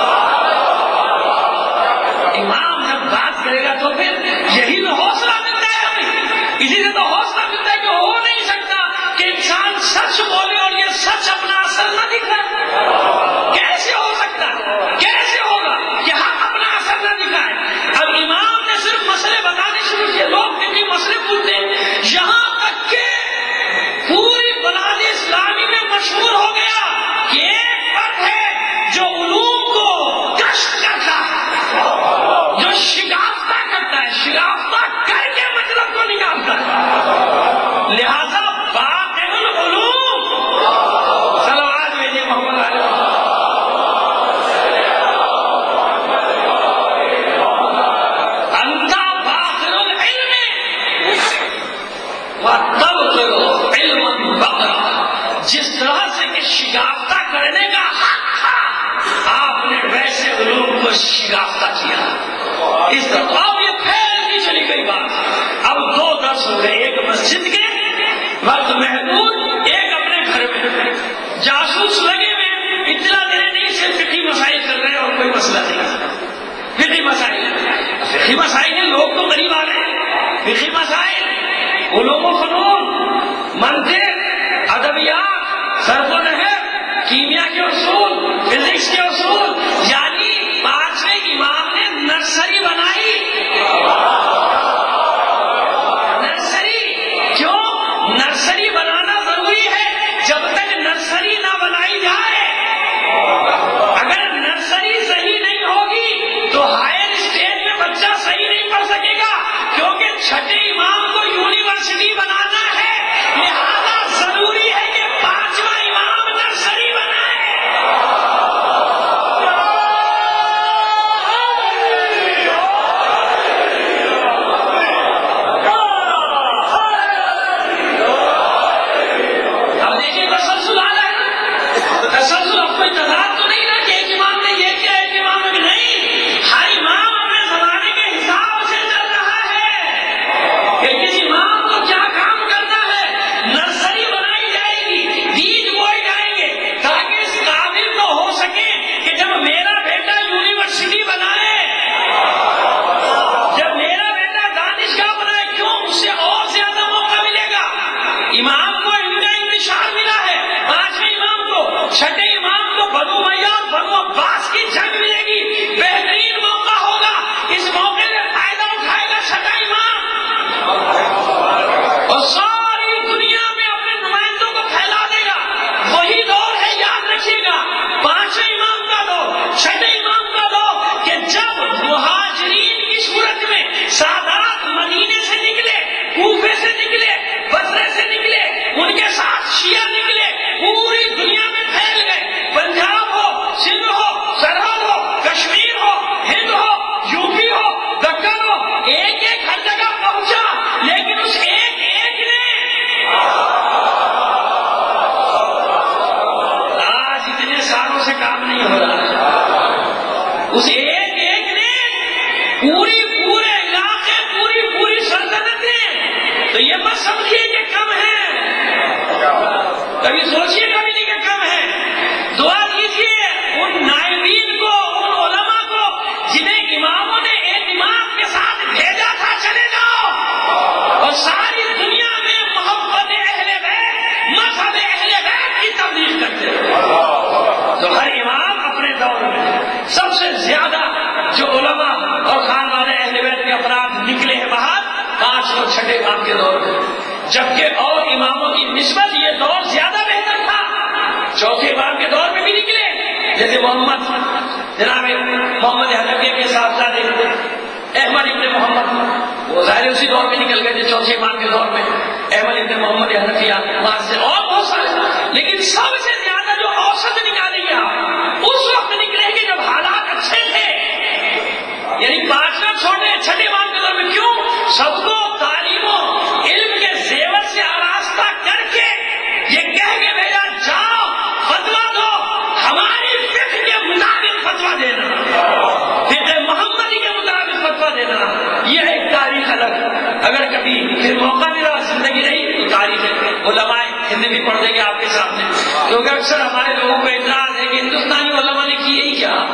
امام جب بات کرے گا تو پھر یہی تو حوصلہ ملتا ہے ہمیں. اسی سے تو حوصلہ ملتا ہے کہ ہو نہیں سکتا کہ انسان سچ بولے اور یہ سچ اپنا اثر نہ دکھائے. کیسے ہو سکتا ہے, کیسے ہوگا کہ حق اپنا اثر نہ دکھائے. اب امام نے صرف مسئلے بتانے شروع کیے. لوگ کتنے مسئلے پوچھتے ہیں, یہاں تک کہ پوری بلاد اسلامی میں مشہور ہو گیا کہ ایک فرد ہے جو علوم کو کشف کرتا ہے, جو شگافتہ کرتا ہے, شگافتہ کر کے مطلب کو نکالتا ہے. لہذا باطن العلوم, صلوات بھیجیے محمد علیہ. انت باطن العلم وتبطل علم بقرا. جس طرح سے کہ شگافتہ کرنے کا حق تھا, آپ نے ویسے علوم کو شگافتہ کیا. اس طرح اب یہ پھیلتی چلی گئی بات. اب 2 درس ہو گئے, ایک مسجد کے وقت محدود, ایک اپنے گھر میں. جاسوس لگے ہوئے, اطلاع دینے نہیں, صرف فقہی مسائل کر رہے ہیں اور کوئی مسئلہ نہیں. فقہی مسائل, فقہی مسائل ہیں, لوگ تو قریب آ رہے ہیں. فقہی مسائل, علوم و فنون, منطق, ادبیات, صرف و نحو, کیمیا کے اصول, فزکس کے اصول, یعنی 5ویں امام نے نرسری بنائی. نرسری کیوں؟ نرسری بنانا ضروری ہے. جب تک نرسری نہ بنائی جائے, اگر امام کو ان کا انتشار ملا ہے، 5ویں امام کو، 6ٹھے امام کو بنو امیہ اور بنو عباس کی جنگ ملے گی، بہترین موقع ہوگا، اس موقع میں فائدہ اٹھائے گا 6ٹھا امام اور ساری دنیا میں اپنے نمائندوں کو پھیلا دے گا۔ وہی دور ہے، یاد رکھیے گا، 5ویں امام کا دور، 6ٹھے امام کا دور، کہ جب مہاجرین کی صورت میں سادات مدینے سے نکلے، کوفے سے نکلے، بصرے سے نکلے، ان کے ساتھ شیعہ نکلے، پوری دنیا میں پھیل گئے، پنجاب ہو، سندھ ہو، سرحد ہو، کشمیر ہو، ہند ہو، یو پی ہو، دکن ہو، ایک ایک ہر جگہ پہنچا، لیکن اس ایک ایک نے آج اتنے سالوں سے کام نہیں ہو رہا، اس ایک ایک نے پورے علاقے، پوری سلطنتیں، تو یہ مت سمجھیے کہ کم ہے، کبھی سوچیے کبھی نہیں کہ کم ہے۔ دعا کیجیے ان نائبین کو، ان علماء کو جنہیں اماموں نے اعتماد کے ساتھ بھیجا تھا، چلے جاؤ اور ساری دنیا میں محبت اہل بیت، مذہب اہل بیت کی تبلیغ کرتے ہیں۔ تو ہر امام اپنے دور میں سب سے زیادہ جو علماء اور خاندان اہل بیت کے افراد نکلے ہیں باہر، 5 اور 6ٹھے امام کے دور میں، جبکہ اور اماموں کی نسبت یہ دور زیادہ بہتر تھا۔ 4تھے امام کے دور میں بھی نکلے، جیسے جناب محمد حنفیہ کے صاحبزادے احمد ابن محمد، وہ ظاہر اسی دور میں نکل گئے تھے، 4تھے امام کے دور میں احمد ابن محمد حنفیہ، وہاں سے اور بہت سارے، لیکن سب سے زیادہ جو اوسط نکالیں گے آپ، اس وقت نکلیں گے جب حالات اچھے تھے، یعنی 5ویں 6ٹھے امام کے دور میں۔ کیوں؟ سب کو تعلیم و علم کے زیور سے آراستہ کر کے یہ کہہ کے بھیجا، جاؤ فتویٰ دو، ہماری فقہ کے مطابق فتویٰ دینا، فقہ محمدی کے مطابق فتویٰ دینا، یہ ایک تاریخ الگ۔ اگر کبھی پھر موقع ملا، زندگی رہی، تو تاریخ علماء ہند بھی پڑھ دیں گے آپ کے سامنے، کیونکہ اکثر ہمارے لوگوں کو اعتراض ہے کہ ہندوستانی علماء نے کی یہی کیا،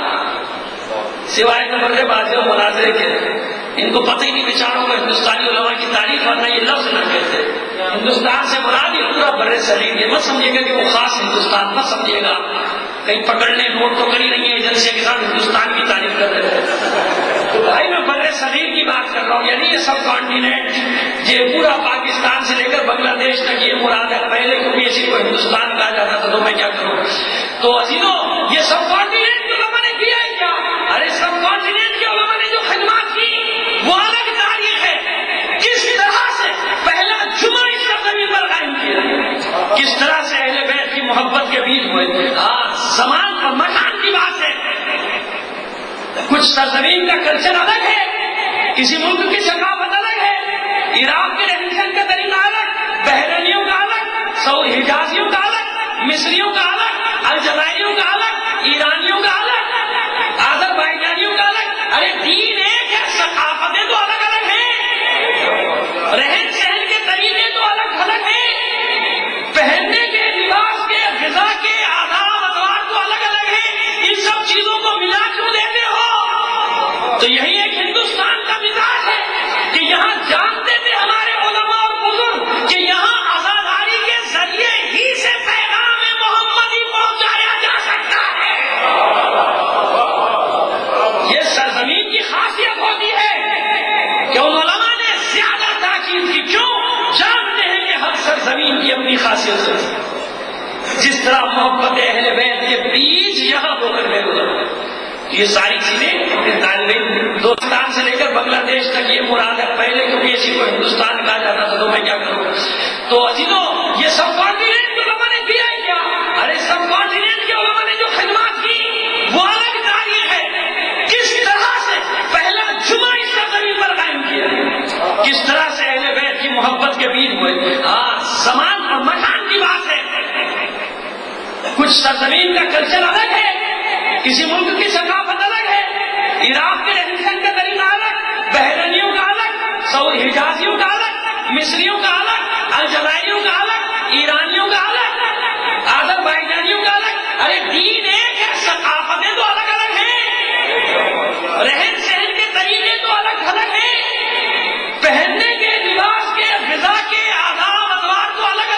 سوائے نمبر بازی اور مناظرے کے، ان کو پتہ ہی نہیں بیچاروں کو ہندوستانی علماء کی تعریف، ورنہ یہ لفظ نہ کہتے۔ ہندوستان سے مراد یہ پورا بر صغیر، یہ مت سمجھے گا کہ وہ خاص ہندوستان، مت سمجھے گا کہیں پکڑنے نوٹ تو کری نہیں ہے ایجنسی کے ساتھ ہندوستان کی تعریف کر رہے ہیں، تو بھائی میں بر صغیر کی بات کر رہا ہوں، یعنی یہ سب کانٹیننٹ، یہ پورا پاکستان سے لے کر بنگلہ دیش تک یہ مراد ہے۔ پہلے کیونکہ اسی کو ہندوستان کہا جاتا تھا، تو میں کیا کروں۔ تو عزیزوں، یہ سب کانٹیننٹ کے علماء نے کیا ہے کیا؟ ارے سب کانٹیننٹ کے علماء نے جو خدمات کی وہ الگ تاریخ ہے، کس طرح سے پہلا جمعہ اس زمین پر قائم کیا، کس طرح سے اہل بیت کی محبت کے بیج ہوئے۔ ہاں، زمان اور مکان کی بات ہے، کچھ سرزمین کا کلچر الگ ہے، کسی ملک کی ثقافت الگ ہے، عراق کے رہن سہن کا طریقہ الگ، بحرینیوں کا الگ، حجازیوں کا الگ، مصریوں کا الگ، الجزائریوں کا الگ، ایرانیوں کا الگ، آذربائیجانیوں کا الگ۔ ارے دین ایک ہے، ثقافتیں تو الگ الگ ہیں، رہن سہن کے طریقے تو الگ الگ ہیں، پہننے کے، لباس کے، غذا کے، آداب ادوار تو الگ الگ ہیں، ان سب چیزوں کو ملا کیوں دیتے ہو؟ تو یہی ایک ہندوستان کا مزاج ہے کہ یہاں جانتے تھے ہمارے علماء اور بزرگ کہ یہاں عزاداری کے ذریعے ہی سے پیغام محمدی پہنچایا جا سکتا ہے۔ یہ سرزمین کی خاصیت ہوتی ہے کہ ان علماء نے زیادہ تاکید کی، کیوں؟ جانتے ہیں کہ ہر سرزمین کی اپنی خاصیت ہے، جس طرح محبت اہل بیت کے بیج یہاں ہو کر بے گزر۔ یہ ساری چیزیں اپنے طالب علم، ہندوستان سے لے کر بنگلہ دیش تک یہ مراد ہے، پہلے کیونکہ اسی کو ہندوستان کہا جاتا تھا، تو میں کیا کروں۔ تو عزیزوں، یہ سب کانٹیننٹ کے علماء نے کیا ہے کیا؟ ارے سب کانٹیننٹ کے علماء نے جو خدمات کی وہ الگ تاریخ ہے، کس طرح سے پہلا جمعہ اس زمین پر قائم کیا، کس طرح سے اہل بیت کی محبت کے بیج ہوئے۔ ہاں، زمان اور مکان کی بات ہے، کچھ سرزمین کا کلچر الگ ہے، کسی ملک کی ثقافت الگ ہے، عراق کے رہن سہن کا طریقہ الگ، بحرینیوں کا الگ، حجازیوں کا الگ، مصریوں کا الگ، الجزائریوں کا الگ، ایرانیوں کا الگ، آذربائیجانیوں کا الگ۔ ارے دین ایک ہے، ثقافتیں تو الگ الگ ہیں، رہن سہن کے طریقے تو الگ الگ ہیں، پہننے کے، لباس کے، غذا کے، آداب ادوار تو الگ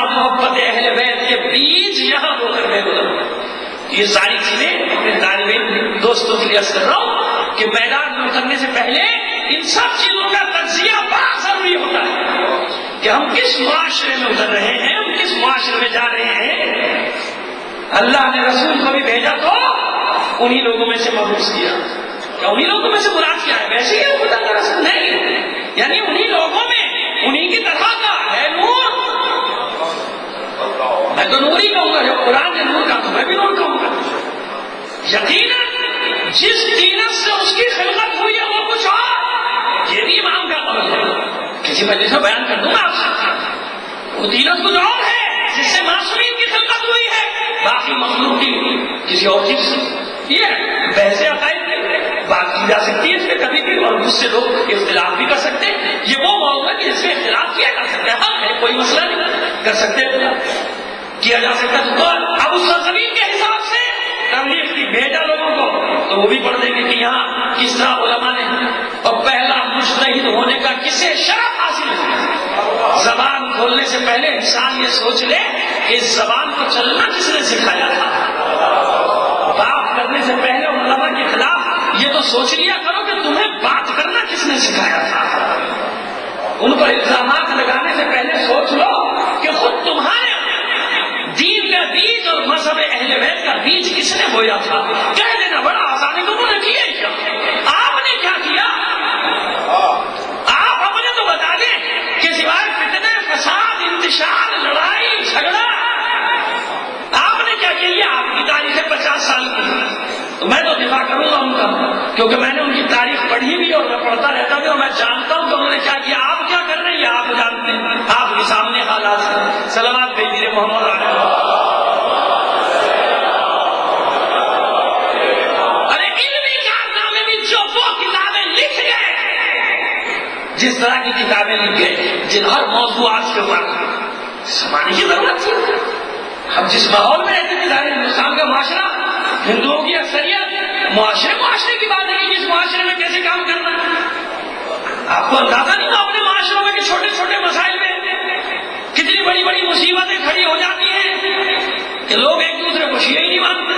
محبت اہل بیت کے بیچ یہاں ہو کر میں گزر. یہ ساری چیزیں اپنے طالب علم دوستوں کے لیے عرض کر رہا ہوں کہ میدان میں اترنے سے پہلے ان سب چیزوں کا تجزیہ بڑا ضروری ہوتا ہے کہ ہم کس معاشرے میں اتر رہے ہیں, ہم کس معاشرے میں جا رہے ہیں. اللہ نے رسول کو بھی بھیجا تو انہی لوگوں میں سے مبعوث کیا. کیا انہی لوگوں میں سے مراد کیا ہے؟ ویسے ہی خدا کا رسول نہیں, یعنی انہی لوگوں میں انہی کی طرح کا ہے نور. میں تو نور ہی کہوں گا, جب قرآن نے نور کہا تو میں بھی نور کہوں گا. یقیناً جس دینت سے اس کی خلقت ہوئی ہے وہ کچھ اور, یہ بھی امام کا قول ہے. کسی مجلس میں بیان کر دوں گا آپ سے. وہ دینت کچھ اور ہے جس سے معصومین کی خلقت ہوئی ہے, باقی مخلوق کی کسی اور چیز سے. یہ بحث عقائد بات کی جا سکتی ہے اس پہ کبھی بھی, اور مجھ سے لوگ اختلاف بھی کر سکتے ہیں. یہ وہ موضوع ہے کہ جس میں اختلاف کیا جا سکتا ہے, حق ہے, کوئی مسئلہ نہیں, کر سکتے کیا جا سکتا ہے. تو اب اس زمین کے حساب سے تبلیغ کی بھیجا لوگوں کو, تو وہ بھی پڑھ دیں گے کہ یہاں کس طرح علماء نے, اور پہلا مجتہد ہونے کا کسے شرف حاصل ہے. زبان کھولنے سے پہلے انسان یہ سوچ لے کہ اس زبان کو چلنا کس نے سکھایا تھا. بات کرنے سے پہلے علماء کے خلاف یہ تو سوچ لیا کرو کہ تمہیں بات کرنا کس نے سکھایا تھا. ان پر الزامات لگانے سے پہلے سوچ لو کہ خود تمہارے دین کا بیج اور مذہب اہل بیت کا بیج کس نے بویا تھا. کہہ دینا بڑا آسان ہے, تم نے کیا ہی کیا, آپ نے کیا کیا. آپ اپنے تو بتا دیں کہ سوائے فتنے, فساد, انتشار, لڑائی جھگڑا, آپ نے کیا کیا. یہ آپ کی تاریخ ہے 50 سال کی. تو میں تو دفاع کروں گا ان کا, کیونکہ میں نے ان کی تاریخ پڑھی بھی اور میں پڑھتا رہتا بھی, اور میں جانتا ہوں کہ انہوں نے کیا کیا. آپ کیا کر رہے ہیں یہ آپ جانتے ہیں, آپ کے سامنے حالات ہیں. سلامات بھیجیے محمد علیہ. ارے علمی کارنامے بھی جو وہ کتابیں لکھ گئے, جس طرح کی کتابیں لکھ گئے, جن ہر موضوعات کے اوپر سمانے کی ضرورت تھی. ہم جس ماحول میں رہتے تھے, ظاہر ہندوستان کا معاشرہ, ہندوؤں کی اکثریت, معاشرے کی بات ہے کہ جس معاشرے میں کیسے کام کرنا ہے. آپ کو اندازہ نہیں ہوا اپنے معاشروں میں کہ چھوٹے چھوٹے مسائل میں کتنی بڑی بڑی مصیبتیں کھڑی ہو جاتی ہیں کہ لوگ ایک دوسرے کو شیعہ ہی نہیں مانتے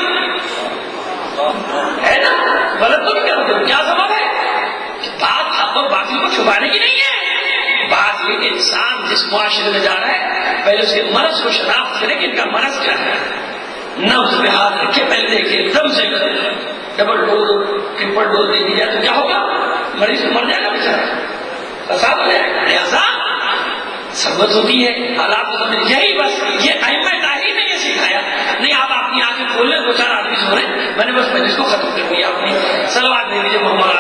ہے نا. غلط تو نہیں کرتے, کیا سبب ہے؟ بات حق اور باطل کو چھپانے کی نہیں ہے. بات یہ کہ انسان جس معاشرے میں جا رہا ہے پہلے اس کے مرض کو شناخت کرے کہ ان کا مرض کیا ہے. نہ اس پہ ہاتھ رکھے, پہلے دیکھے ایک دم سے ڈبل ڈوز ٹرپل ڈوز دے دی جائے تو کیا ہوگا, مریض مر جائے گا بیچارہ, فساد ہو جائے گا. لہٰذا سبت ہوتی ہے حالات کو سمجھ, یہی بس یہ ائمہ تاریخ نے یہ سکھایا. نہیں آپ اپنی آنکھیں کھول لیں, 2-4 آدمی سو رہے ہیں, میں نے بس مجلس کو ختم کر دیا. اپنی صلوات دے دیجیے محمد.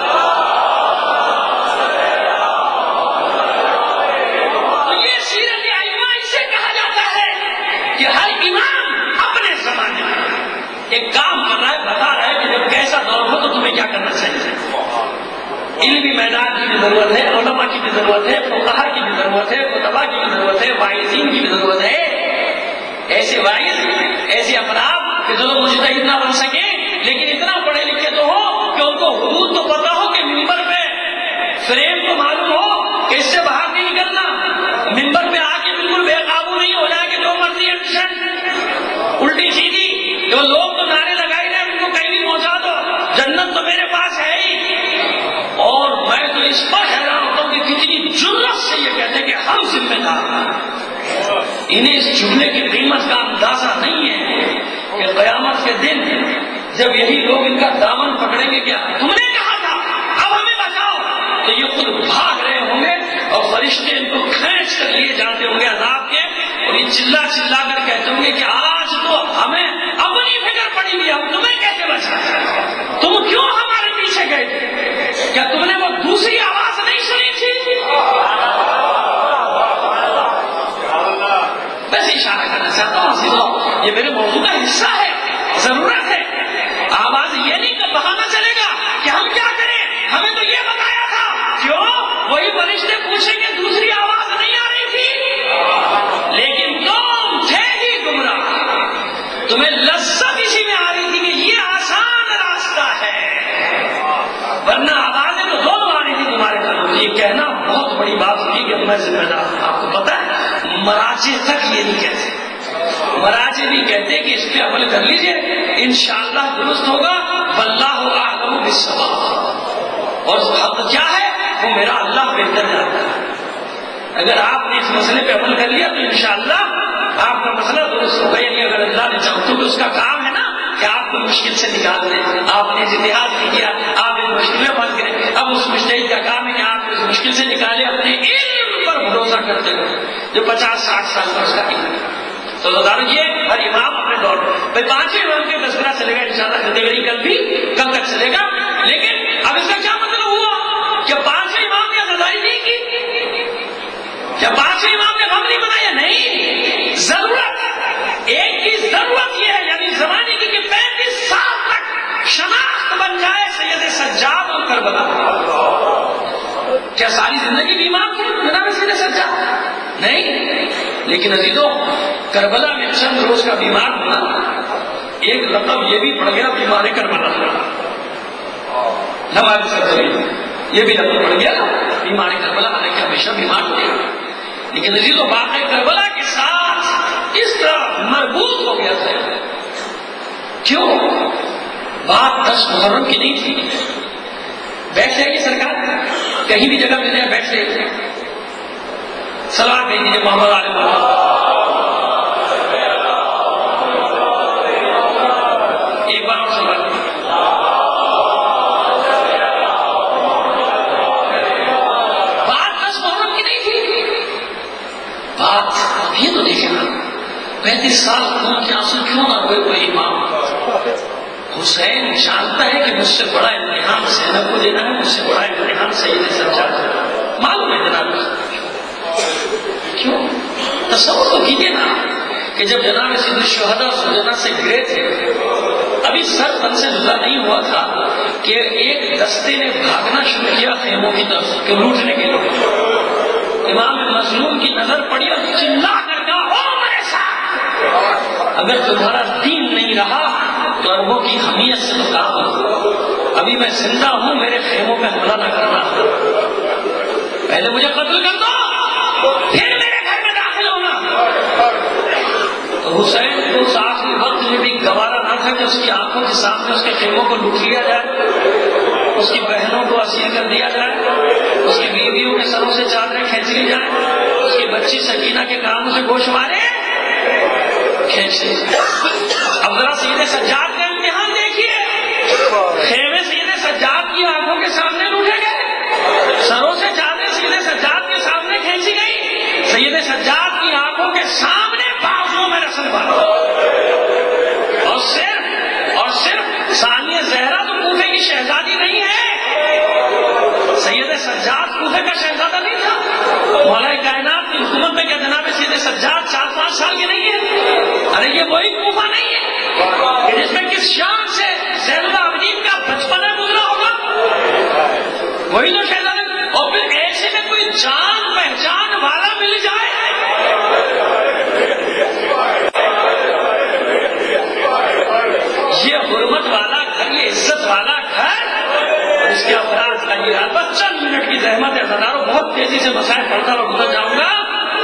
تو یہ سیرت ائمہ اسے کہا جاتا ہے کہ ہر امام اپنے زمانے میں ایک کام کر رہا ہے, بتا رہا ہے کہ جب کیسا دور ہو تو تمہیں کیا کرنا چاہیے. علمی میدان کی بھی ضرورت ہے, علماء کی بھی ضرورت ہے, فقہا کی بھی ضرورت ہے, خطبہ کی بھی ضرورت ہے, واعظین کی بھی ضرورت ہے. ایسے واعظ, ایسے افراد کہ جو لوگ مجتہد نہ بن سکے لیکن اتنا پڑھے لکھے تو ہو کہ ان کو حدود تو پتا ہو کہ ممبر پہ فریم تو معلوم ہو کہ اس سے باہر نہیں نکلنا, ممبر پہ آ کے بالکل بے قابو نہیں ہو جائے کہ جو مرضی ایکشن الٹی سیدھی, کہ وہ لوگ تو نعرے لگائی رہے ان کو کہیں بھی پہنچا دو, جنت تو میرے پاس ہے ہی. اور میں تو اس پر حیران ہوتا ہوں کہ کتنی جرأت سے یہ کہتے ہیں کہ ہم ذمہ دار ہیں. انہیں اس جملے کی قیمت کا اندازہ نہیں ہے کہ قیامت کے دن جب یہی لوگ ان کا دامن پکڑیں گے, کیا تم نے کہا تھا اب ہمیں بچاؤ, تو یہ خود بھاگ رہے ہوں گے اور فرشتے ان کو کھینچ کر لیے جاتے ہوں گے عذاب کے, اور یہ چلا چلا کر کہتے ہوں گے کہ آج تو ہمیں اپنی فکر پڑی ہوئی, ہم تمہیں کیسے بچائیں, تم کیوں ہمارے پیچھے گئے تھے, کیا تم نے وہ دوسری آواز نہیں سنی تھی. بس اشارہ کرنا چاہتا ہوں, یہ میرے موضوع کا حصہ ہے, ضرورت ہے. آواز یہ نہیں کہ بہانا چلے گا کہ ہم کیا کریں, ہمیں تو یہ بتایا تھا. کیوں, وہی فرشتے پوچھیں گے دوسری آواز نہیں آ رہی تھی, لیکن تم تھے ہی گمراہ, تمہیں لذت اسی میں آ رہی تھی کہ یہ آسان راستہ ہے, ورنہ آوازیں تو دونوں آ رہی تھی تمہارے گھروں. یہ کہنا بہت بڑی بات ہوگی کہ میں ذمہ دار ہوں. آپ کو پتا ہے مراجع تک یہ نہیں کہتے. مراجع بھی کہتے کہ اس پہ عمل کر لیجئے انشاءاللہ درست ہوگا. واللہ اعلم بالصواب. اور حق کیا ہے وہ میرا اللہ بہتر جانتا ہے. اگر آپ نے اس مسئلے پہ عمل کر لیا تو انشاءاللہ آپ کا مسئلہ درست ہوگا. یعنی اگر اللہ نے چاہا تو اس کا کام ہے نا کہ آپ کو مشکل سے نکال دیں. آپ نے اجتہاد نہیں کیا, آپ ایک مشکل میں پھنس گئے. اب اس مجتہد کا کام ہے کہ آپ اس مشکل سے نکالے اپنے علم پر بھروسہ کرتے ہوئے جو 50-60 سال کا اس کا علم. تو بتا رہے ہر امام اپنے دور میں 5 امام کے تذکرہ چلے گا انشاءاللہ کیٹیگری کل تک چلے گا. لیکن اب اس کا کیا مطلب ہوا کہ 5 امام نے غداری نہیں کی, کیا 5 امام نے غم نہیں بنایا؟ نہیں. ضرورت ایک کی ضرورت یہ ہے یعنی زمانے کی کہ 35 سال تک شناخت بن جائے سید سجاد اور کربلا. کیا ساری زندگی بھی امام تھے جناب سید سجاد؟ نہیں. لیکن عزیزوں کربلا میں چند روز کا بیمار ہونا ایک لقب یہ بھی پڑ گیا بیمار کربلا. ہمارے ساتھ یہ بھی لقب پڑ گیا بیمار کربلا, حالانکہ ہمیشہ بیمار ہوتے ہیں. لیکن عزیزوں واقع کربلا کے ساتھ اس طرح مربوط ہو گیا تھا. کیوں؟ بات 10 محرم کی نہیں تھی. بیٹھ جائیے سرکار, کہیں بھی جگہ مل جائے بیٹھ جائیے. سلام بھیج دیجیے محمد علیہ محمد. ایک بار اور سلام. بات 10 محرم کی نہیں تھی. بات اب یہ تو دیکھیں نا 35 سال خون کے آنسو کیوں نہ ہوئے کوئی امام. حسین جانتا ہے کہ مجھ سے بڑا امتحان زینب کو دینا ہے, مجھ سے بڑا امتحان سید سجاد. معلوم ہے جناب کیوں؟ تصور تو کیجیے نا کہ جب جناب سید الشہداء سجنا سے گرے تھے ابھی سر تن سے جدا نہیں ہوا تھا کہ ایک دستے نے بھاگنا شروع کیا خیموں کی طرف کہ لوٹنے کے لیے. امام مظلوم کی نظر پڑی اور چلا کر کہا او میرے ساتھ اگر تمہارا دین نہیں رہا تو اربوں کی حمیت سے تو کام ہو. ابھی میں زندہ ہوں, میرے خیموں پہ حملہ نہ کرنا, پہلے مجھے قتل کر دو پھر میرے گھر میں داخل ہونا. تو حسین کو اس آخری وقت میں بھی گوارا نہ تھا کہ اس کی آنکھوں کے سامنے اس کے خیموں کو لوٹ لیا جائے, اس کی بہنوں کو اسیر کر دیا جائے, اس کی بیویوں کے سروں سے چادریں کھینچ لی جائیں, اس کی بچی سکینہ کے کانوں سے گوشت مارے کھینچ لی. اب ذرا سید سجاد کا امتحان دیکھیے. خیمے سید سجاد کی آنکھوں کے سامنے لوٹے گئے, سروں سے چادریں سید سجاد کے سامنے کھینچی گئی, سید سجاد کی آنکھوں کے سامنے بازوؤں میں رسل باندھا. اور صرف ثانیہ زہرا تو کوفے کی شہزادی نہیں ہے, سید سجاد کوفے کا شہزادہ نہیں تھا. مولا کائنات کی حکومت میں کیا جناب سید سجاد 4-5 سال کے نہیں ہے؟ ارے یہ وہی کوفہ نہیں ہے کہ جس میں کس شان سے زین العابدین کا بچپن گزرا ہوگا, وہی تو شہزادہ. اور پھر ایسے میں کوئی جان پہچان والا مل جائے یہ حرمت والا گھر, یہ عزت والا گھر, اور اس کے افراد کا یہ بس چند منٹ کی زحمت ہے. ہزاروں بہت تیزی سے مسائل پڑھتا اور گزر جاؤں گا.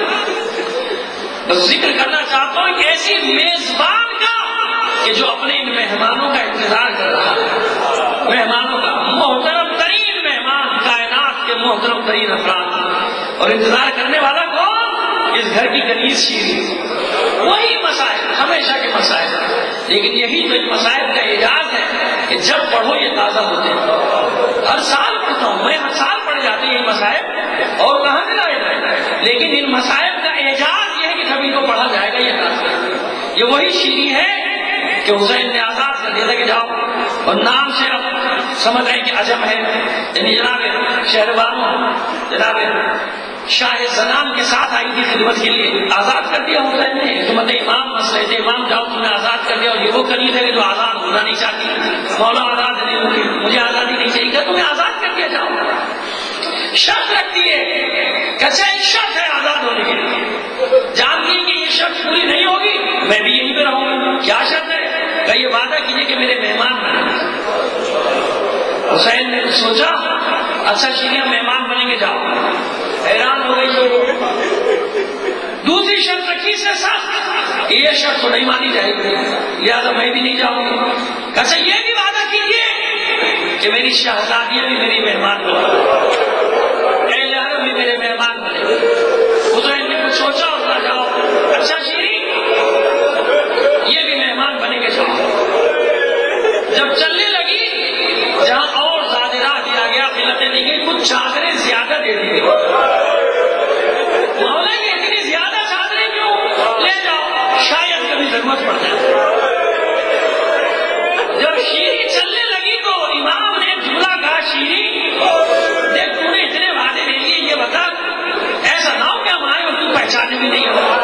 بس ذکر کرنا چاہتا ہوں کہ ایسی میزبان کا کہ جو اپنے ان مہمانوں کا انتظار کر رہا ہے. مہمانوں کا محترم ترین مہمان, کائنات کے محترم ترین افراد, اور انتظار کرنے والا کون؟ اس گھر کی کنیز شیریں. وہی مسائل, ہمیشہ کے مسائل. لیکن یہی تو ان مسائل کا اعجاز ہے کہ جب پڑھو یہ تازہ ہوتے ہیں. ہر سال پڑھتا ہوں میں, ہر سال پڑھ جاتے ہیں یہ مسائل اور کہاں سے لائے جائے. لیکن ان مسائل کا اعجاز یہ ہے کہ کبھی کو پڑھا جائے گا یہ تازہ. یہ وہی شیریں ہے کہ حسین نے آزاد کر دیا تھا کہ جاؤ, اور نام سے اب سمجھ رہے کہ عجم ہے. یعنی جناب شہربانو جناب شاہ زنان کے ساتھ آئی تھی خدمت کے لیے, آزاد کر دیا حسین نے. حکومت امام مسئلے تھے, امام جاؤ تمہیں آزاد کر دیا. اور یہ وہ کنیز ہے جو آزاد ہونا نہیں چاہتی. مولا آزاد نہیں ہوتی, مجھے آزادی نہیں چاہیے, کیا تمہیں آزاد کر دیا جاؤ. شرط رکھتی ہے, کیسے ایک شرط ہے آزاد ہونے کے لیے, جانتی کہ یہ شرط پوری نہیں ہوگی میں بھی یہیں پہ رہوں گا. کیا شرط ہے؟ کہ یہ وعدہ کیجیے کہ میرے مہمان بنیں. حسین نے سوچا اچھا شیریں مہمان بنیں گے, جاؤ. حیران ہو گئی. دوسری دوسری شرط رکھی سے ساتھ یہ شرط تو نہیں مانی جائے گی، لہٰذا میں بھی نہیں جاؤں گی. کیسے یہ بھی وعدہ کیجیے کہ میری شہزادیاں بھی میری مہمان بنے، اہل عرب بھی میرے مہمان بنے. حسین نے کچھ سوچا اور نہ جاؤ. اچھا شیریں یہ بھی مہمان بنے کے جاؤ. جب چلنے لگی جہاں اور زاجرہ دیا گیا، قلتیں دی گئی، کچھ چادریں زیادہ دے دی گئی. مولا یہ اتنی زیادہ چادریں کیوں؟ لے جاؤ شاید کبھی ضرورت پڑ جائے. جب شیریں چلنے لگی تو امام نے جملہ کہا شیریں دیکھ تو نے اتنے وعدے دے لیے، یہ بتا ایسا نہ ہو کہ ہم آئے اور تو پہچانے بھی نہیں ہو.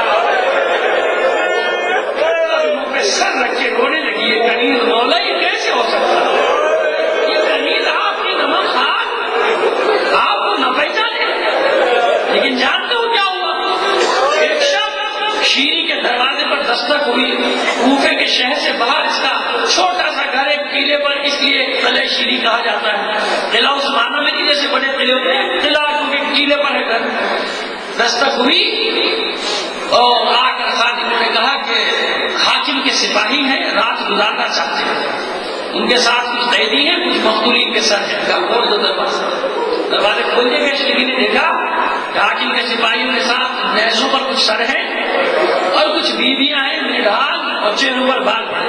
منہ پہ سر رکھ کے رونے لگی یہ کنیز. مولا یہ کیسے ہو سکتا؟ یہ کنیز آپ کی نمک خار آپ کو نہ پہچانے. لیکن جانتے ہو کیا ہوا؟ ایک شب شیریں کے دروازے پر دستک ہوئی. کوفے کے شہر سے باہر اس کا چھوٹا سا گھر ایک قلعے پر، اس لیے قلعہ شیریں کہا جاتا ہے. قلعہ اس معنی میں نہیں جیسے بڑے قلعے ہوتے ہیں، قلعہ کیونکہ قلعے پر ہے گھر. دستک ہوئی اور آ کر خادم نے کہا کہ حاکم کے سپاہی ہیں، رات گزارنا چاہتے ہیں. ان کے ساتھ کچھ قیدی ہیں، کچھ مقتولین کے سر ہیں. کہا کھول دو دروازہ. دروازے کھول دے گئے. شیریں نے دیکھا کہ حاکم کے سپاہیوں کے ساتھ نیزوں پر کچھ سر ہیں اور کچھ بیویاں ہیں نڈھال اور چہروں پر بال پڑے.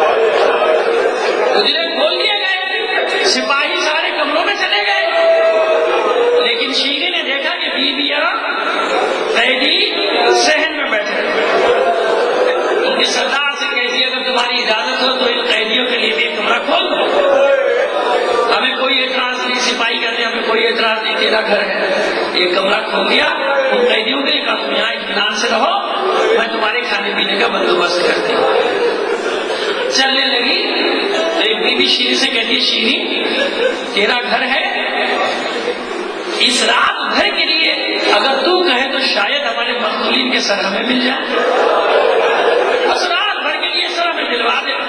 گجرے کھول دیے گئے، سپاہی سارے کمروں میں چلے گئے، لیکن شیریں نے دیکھا کہ بیویاں قیدی صحن میں بیٹھے. ان کے سردار سے کہتی اگر تمہاری اجازت ہو تو ان قیدیوں کے لیے بھی ایک کمرہ کھول دو. ہمیں کوئی اعتراض نہیں. سپاہی کہتے ہمیں کوئی اعتراض نہیں، تیرا گھر ہے. ایک کمرہ کھول دیا ان قیدیوں کے لیے. کہا تم یہاں اطمینان سے رہو، میں تمہارے کھانے پینے کا بندوبست کرتی ہوں. چلنے لگی تو ایک بیوی شیریں سے کہتی ہے شیریں تیرا گھر ہے، اس رات بھر کے لیے اگر تو کہے تو شاید ہمارے مقتولین کے سر ہمیں مل جائے. بس رات بھر کے لیے سر ہمیں دلوا دے.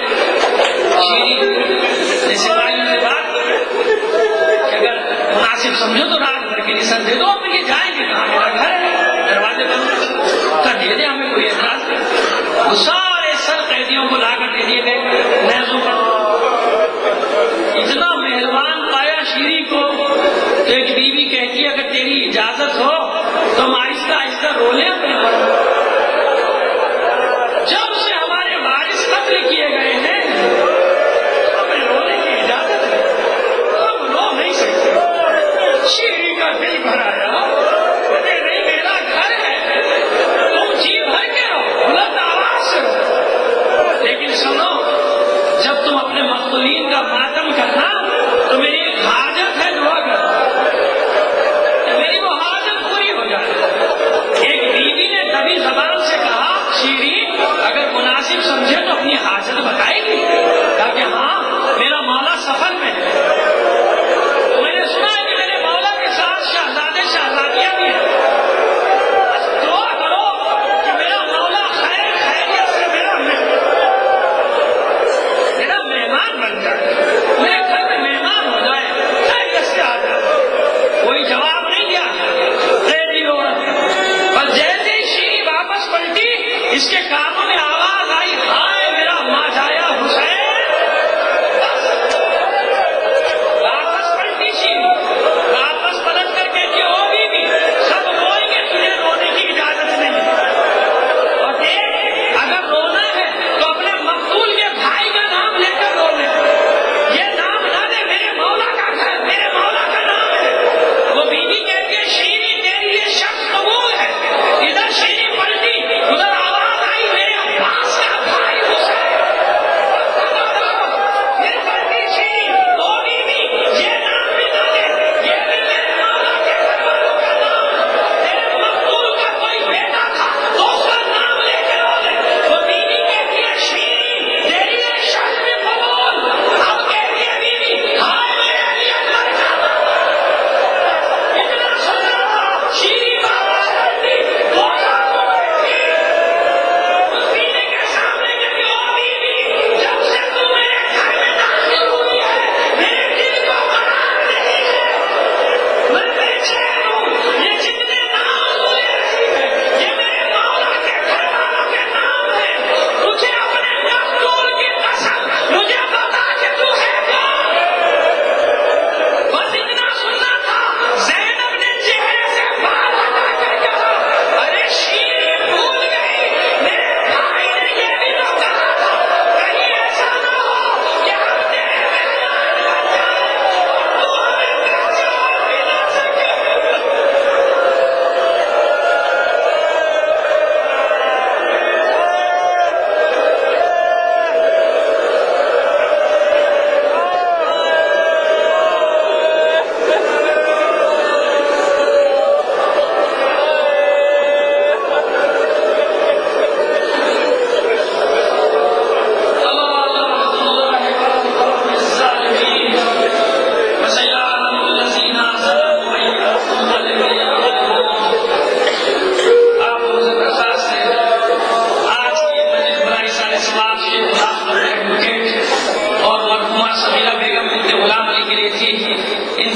شیریں نے سپاہیوں سے بات کہ اگر مناسب سمجھو تو رات بھر کے لیے سر دے دو، اور یہ جائیں گے کہاں؟ میرا گھر ہے، دروازے بند کر دے دے، ہمیں کوئی اعتراض نہیں. وہ سارے سر قیدیوں کو لا کر دے دیے گئے نیزوں پر. اتنا مہربان پایا شیریں کو تو ایک بیوی کہتی ہے اگر تیری اجازت ہو تو ہم آہستہ آہستہ رو لیں اپنے پر. جب سے ہمارے وارث قتل کیے گئے ہیں ہمیں رونے کی اجازت ہے، ہم رو نہیں سکتے. شیریں کا دل بھر آیا. نہیں میرا گھر ہے، تم جی بھر کے رہو، بلند آواز سے رہو، لیکن سنو جب تم اپنے مقتولین کا ماتم کرنا تو میری ایک حاجت ہے، دعا کرو میری وہ حاجت پوری ہو جائے. ایک بیوی نے تبھی زبان سے کہا شیریں اگر مناسب سمجھے تو اپنی حاجت بتائے گی. کہا کہ ہاں میرا مولا سفر میں ہے. میں نے سنا ہے کہ میرے مولا کے ساتھ شہزادے شہزادیاں بھی ہیں. بس دعا کرو کہ میرا مولا خیر خیریت سے میرا مہمان بن جائے، میرے گھر میں مہمان ہو جائے، خیریت سے آ جائے. کوئی جواب نہیں دیا. قیدی عورت بس جیسے ہی شیریں واپس پلٹی اس کے کانوں میں آواز آئی ہائے میرا ماں جایا حسین. واپس پلٹی شیریں، واپس پلٹ کر کہتی ہو بھی سب روئیں گے، تجھے رونے کی اجازت نہیں. اور دیکھ اگر رونا ہے تو اپنے مقتول کے بھائی کا نام لے کر رو لے. یہ نام نہ لے، میرے مولا کا گھر، میرے مولا کا نام ہے. وہ بیوی کہتی ہے شیریں تیری یہ شخص قبول ہے. ادھر شیریں پلٹی، ادھر آواز آئی میرے عباس کا بھائی حسین.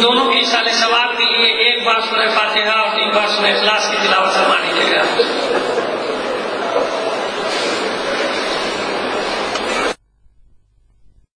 دونوں کے ایصال ثواب کے لیے ایک بار سورہ فاتحہ اور 3 بار سورہ اخلاص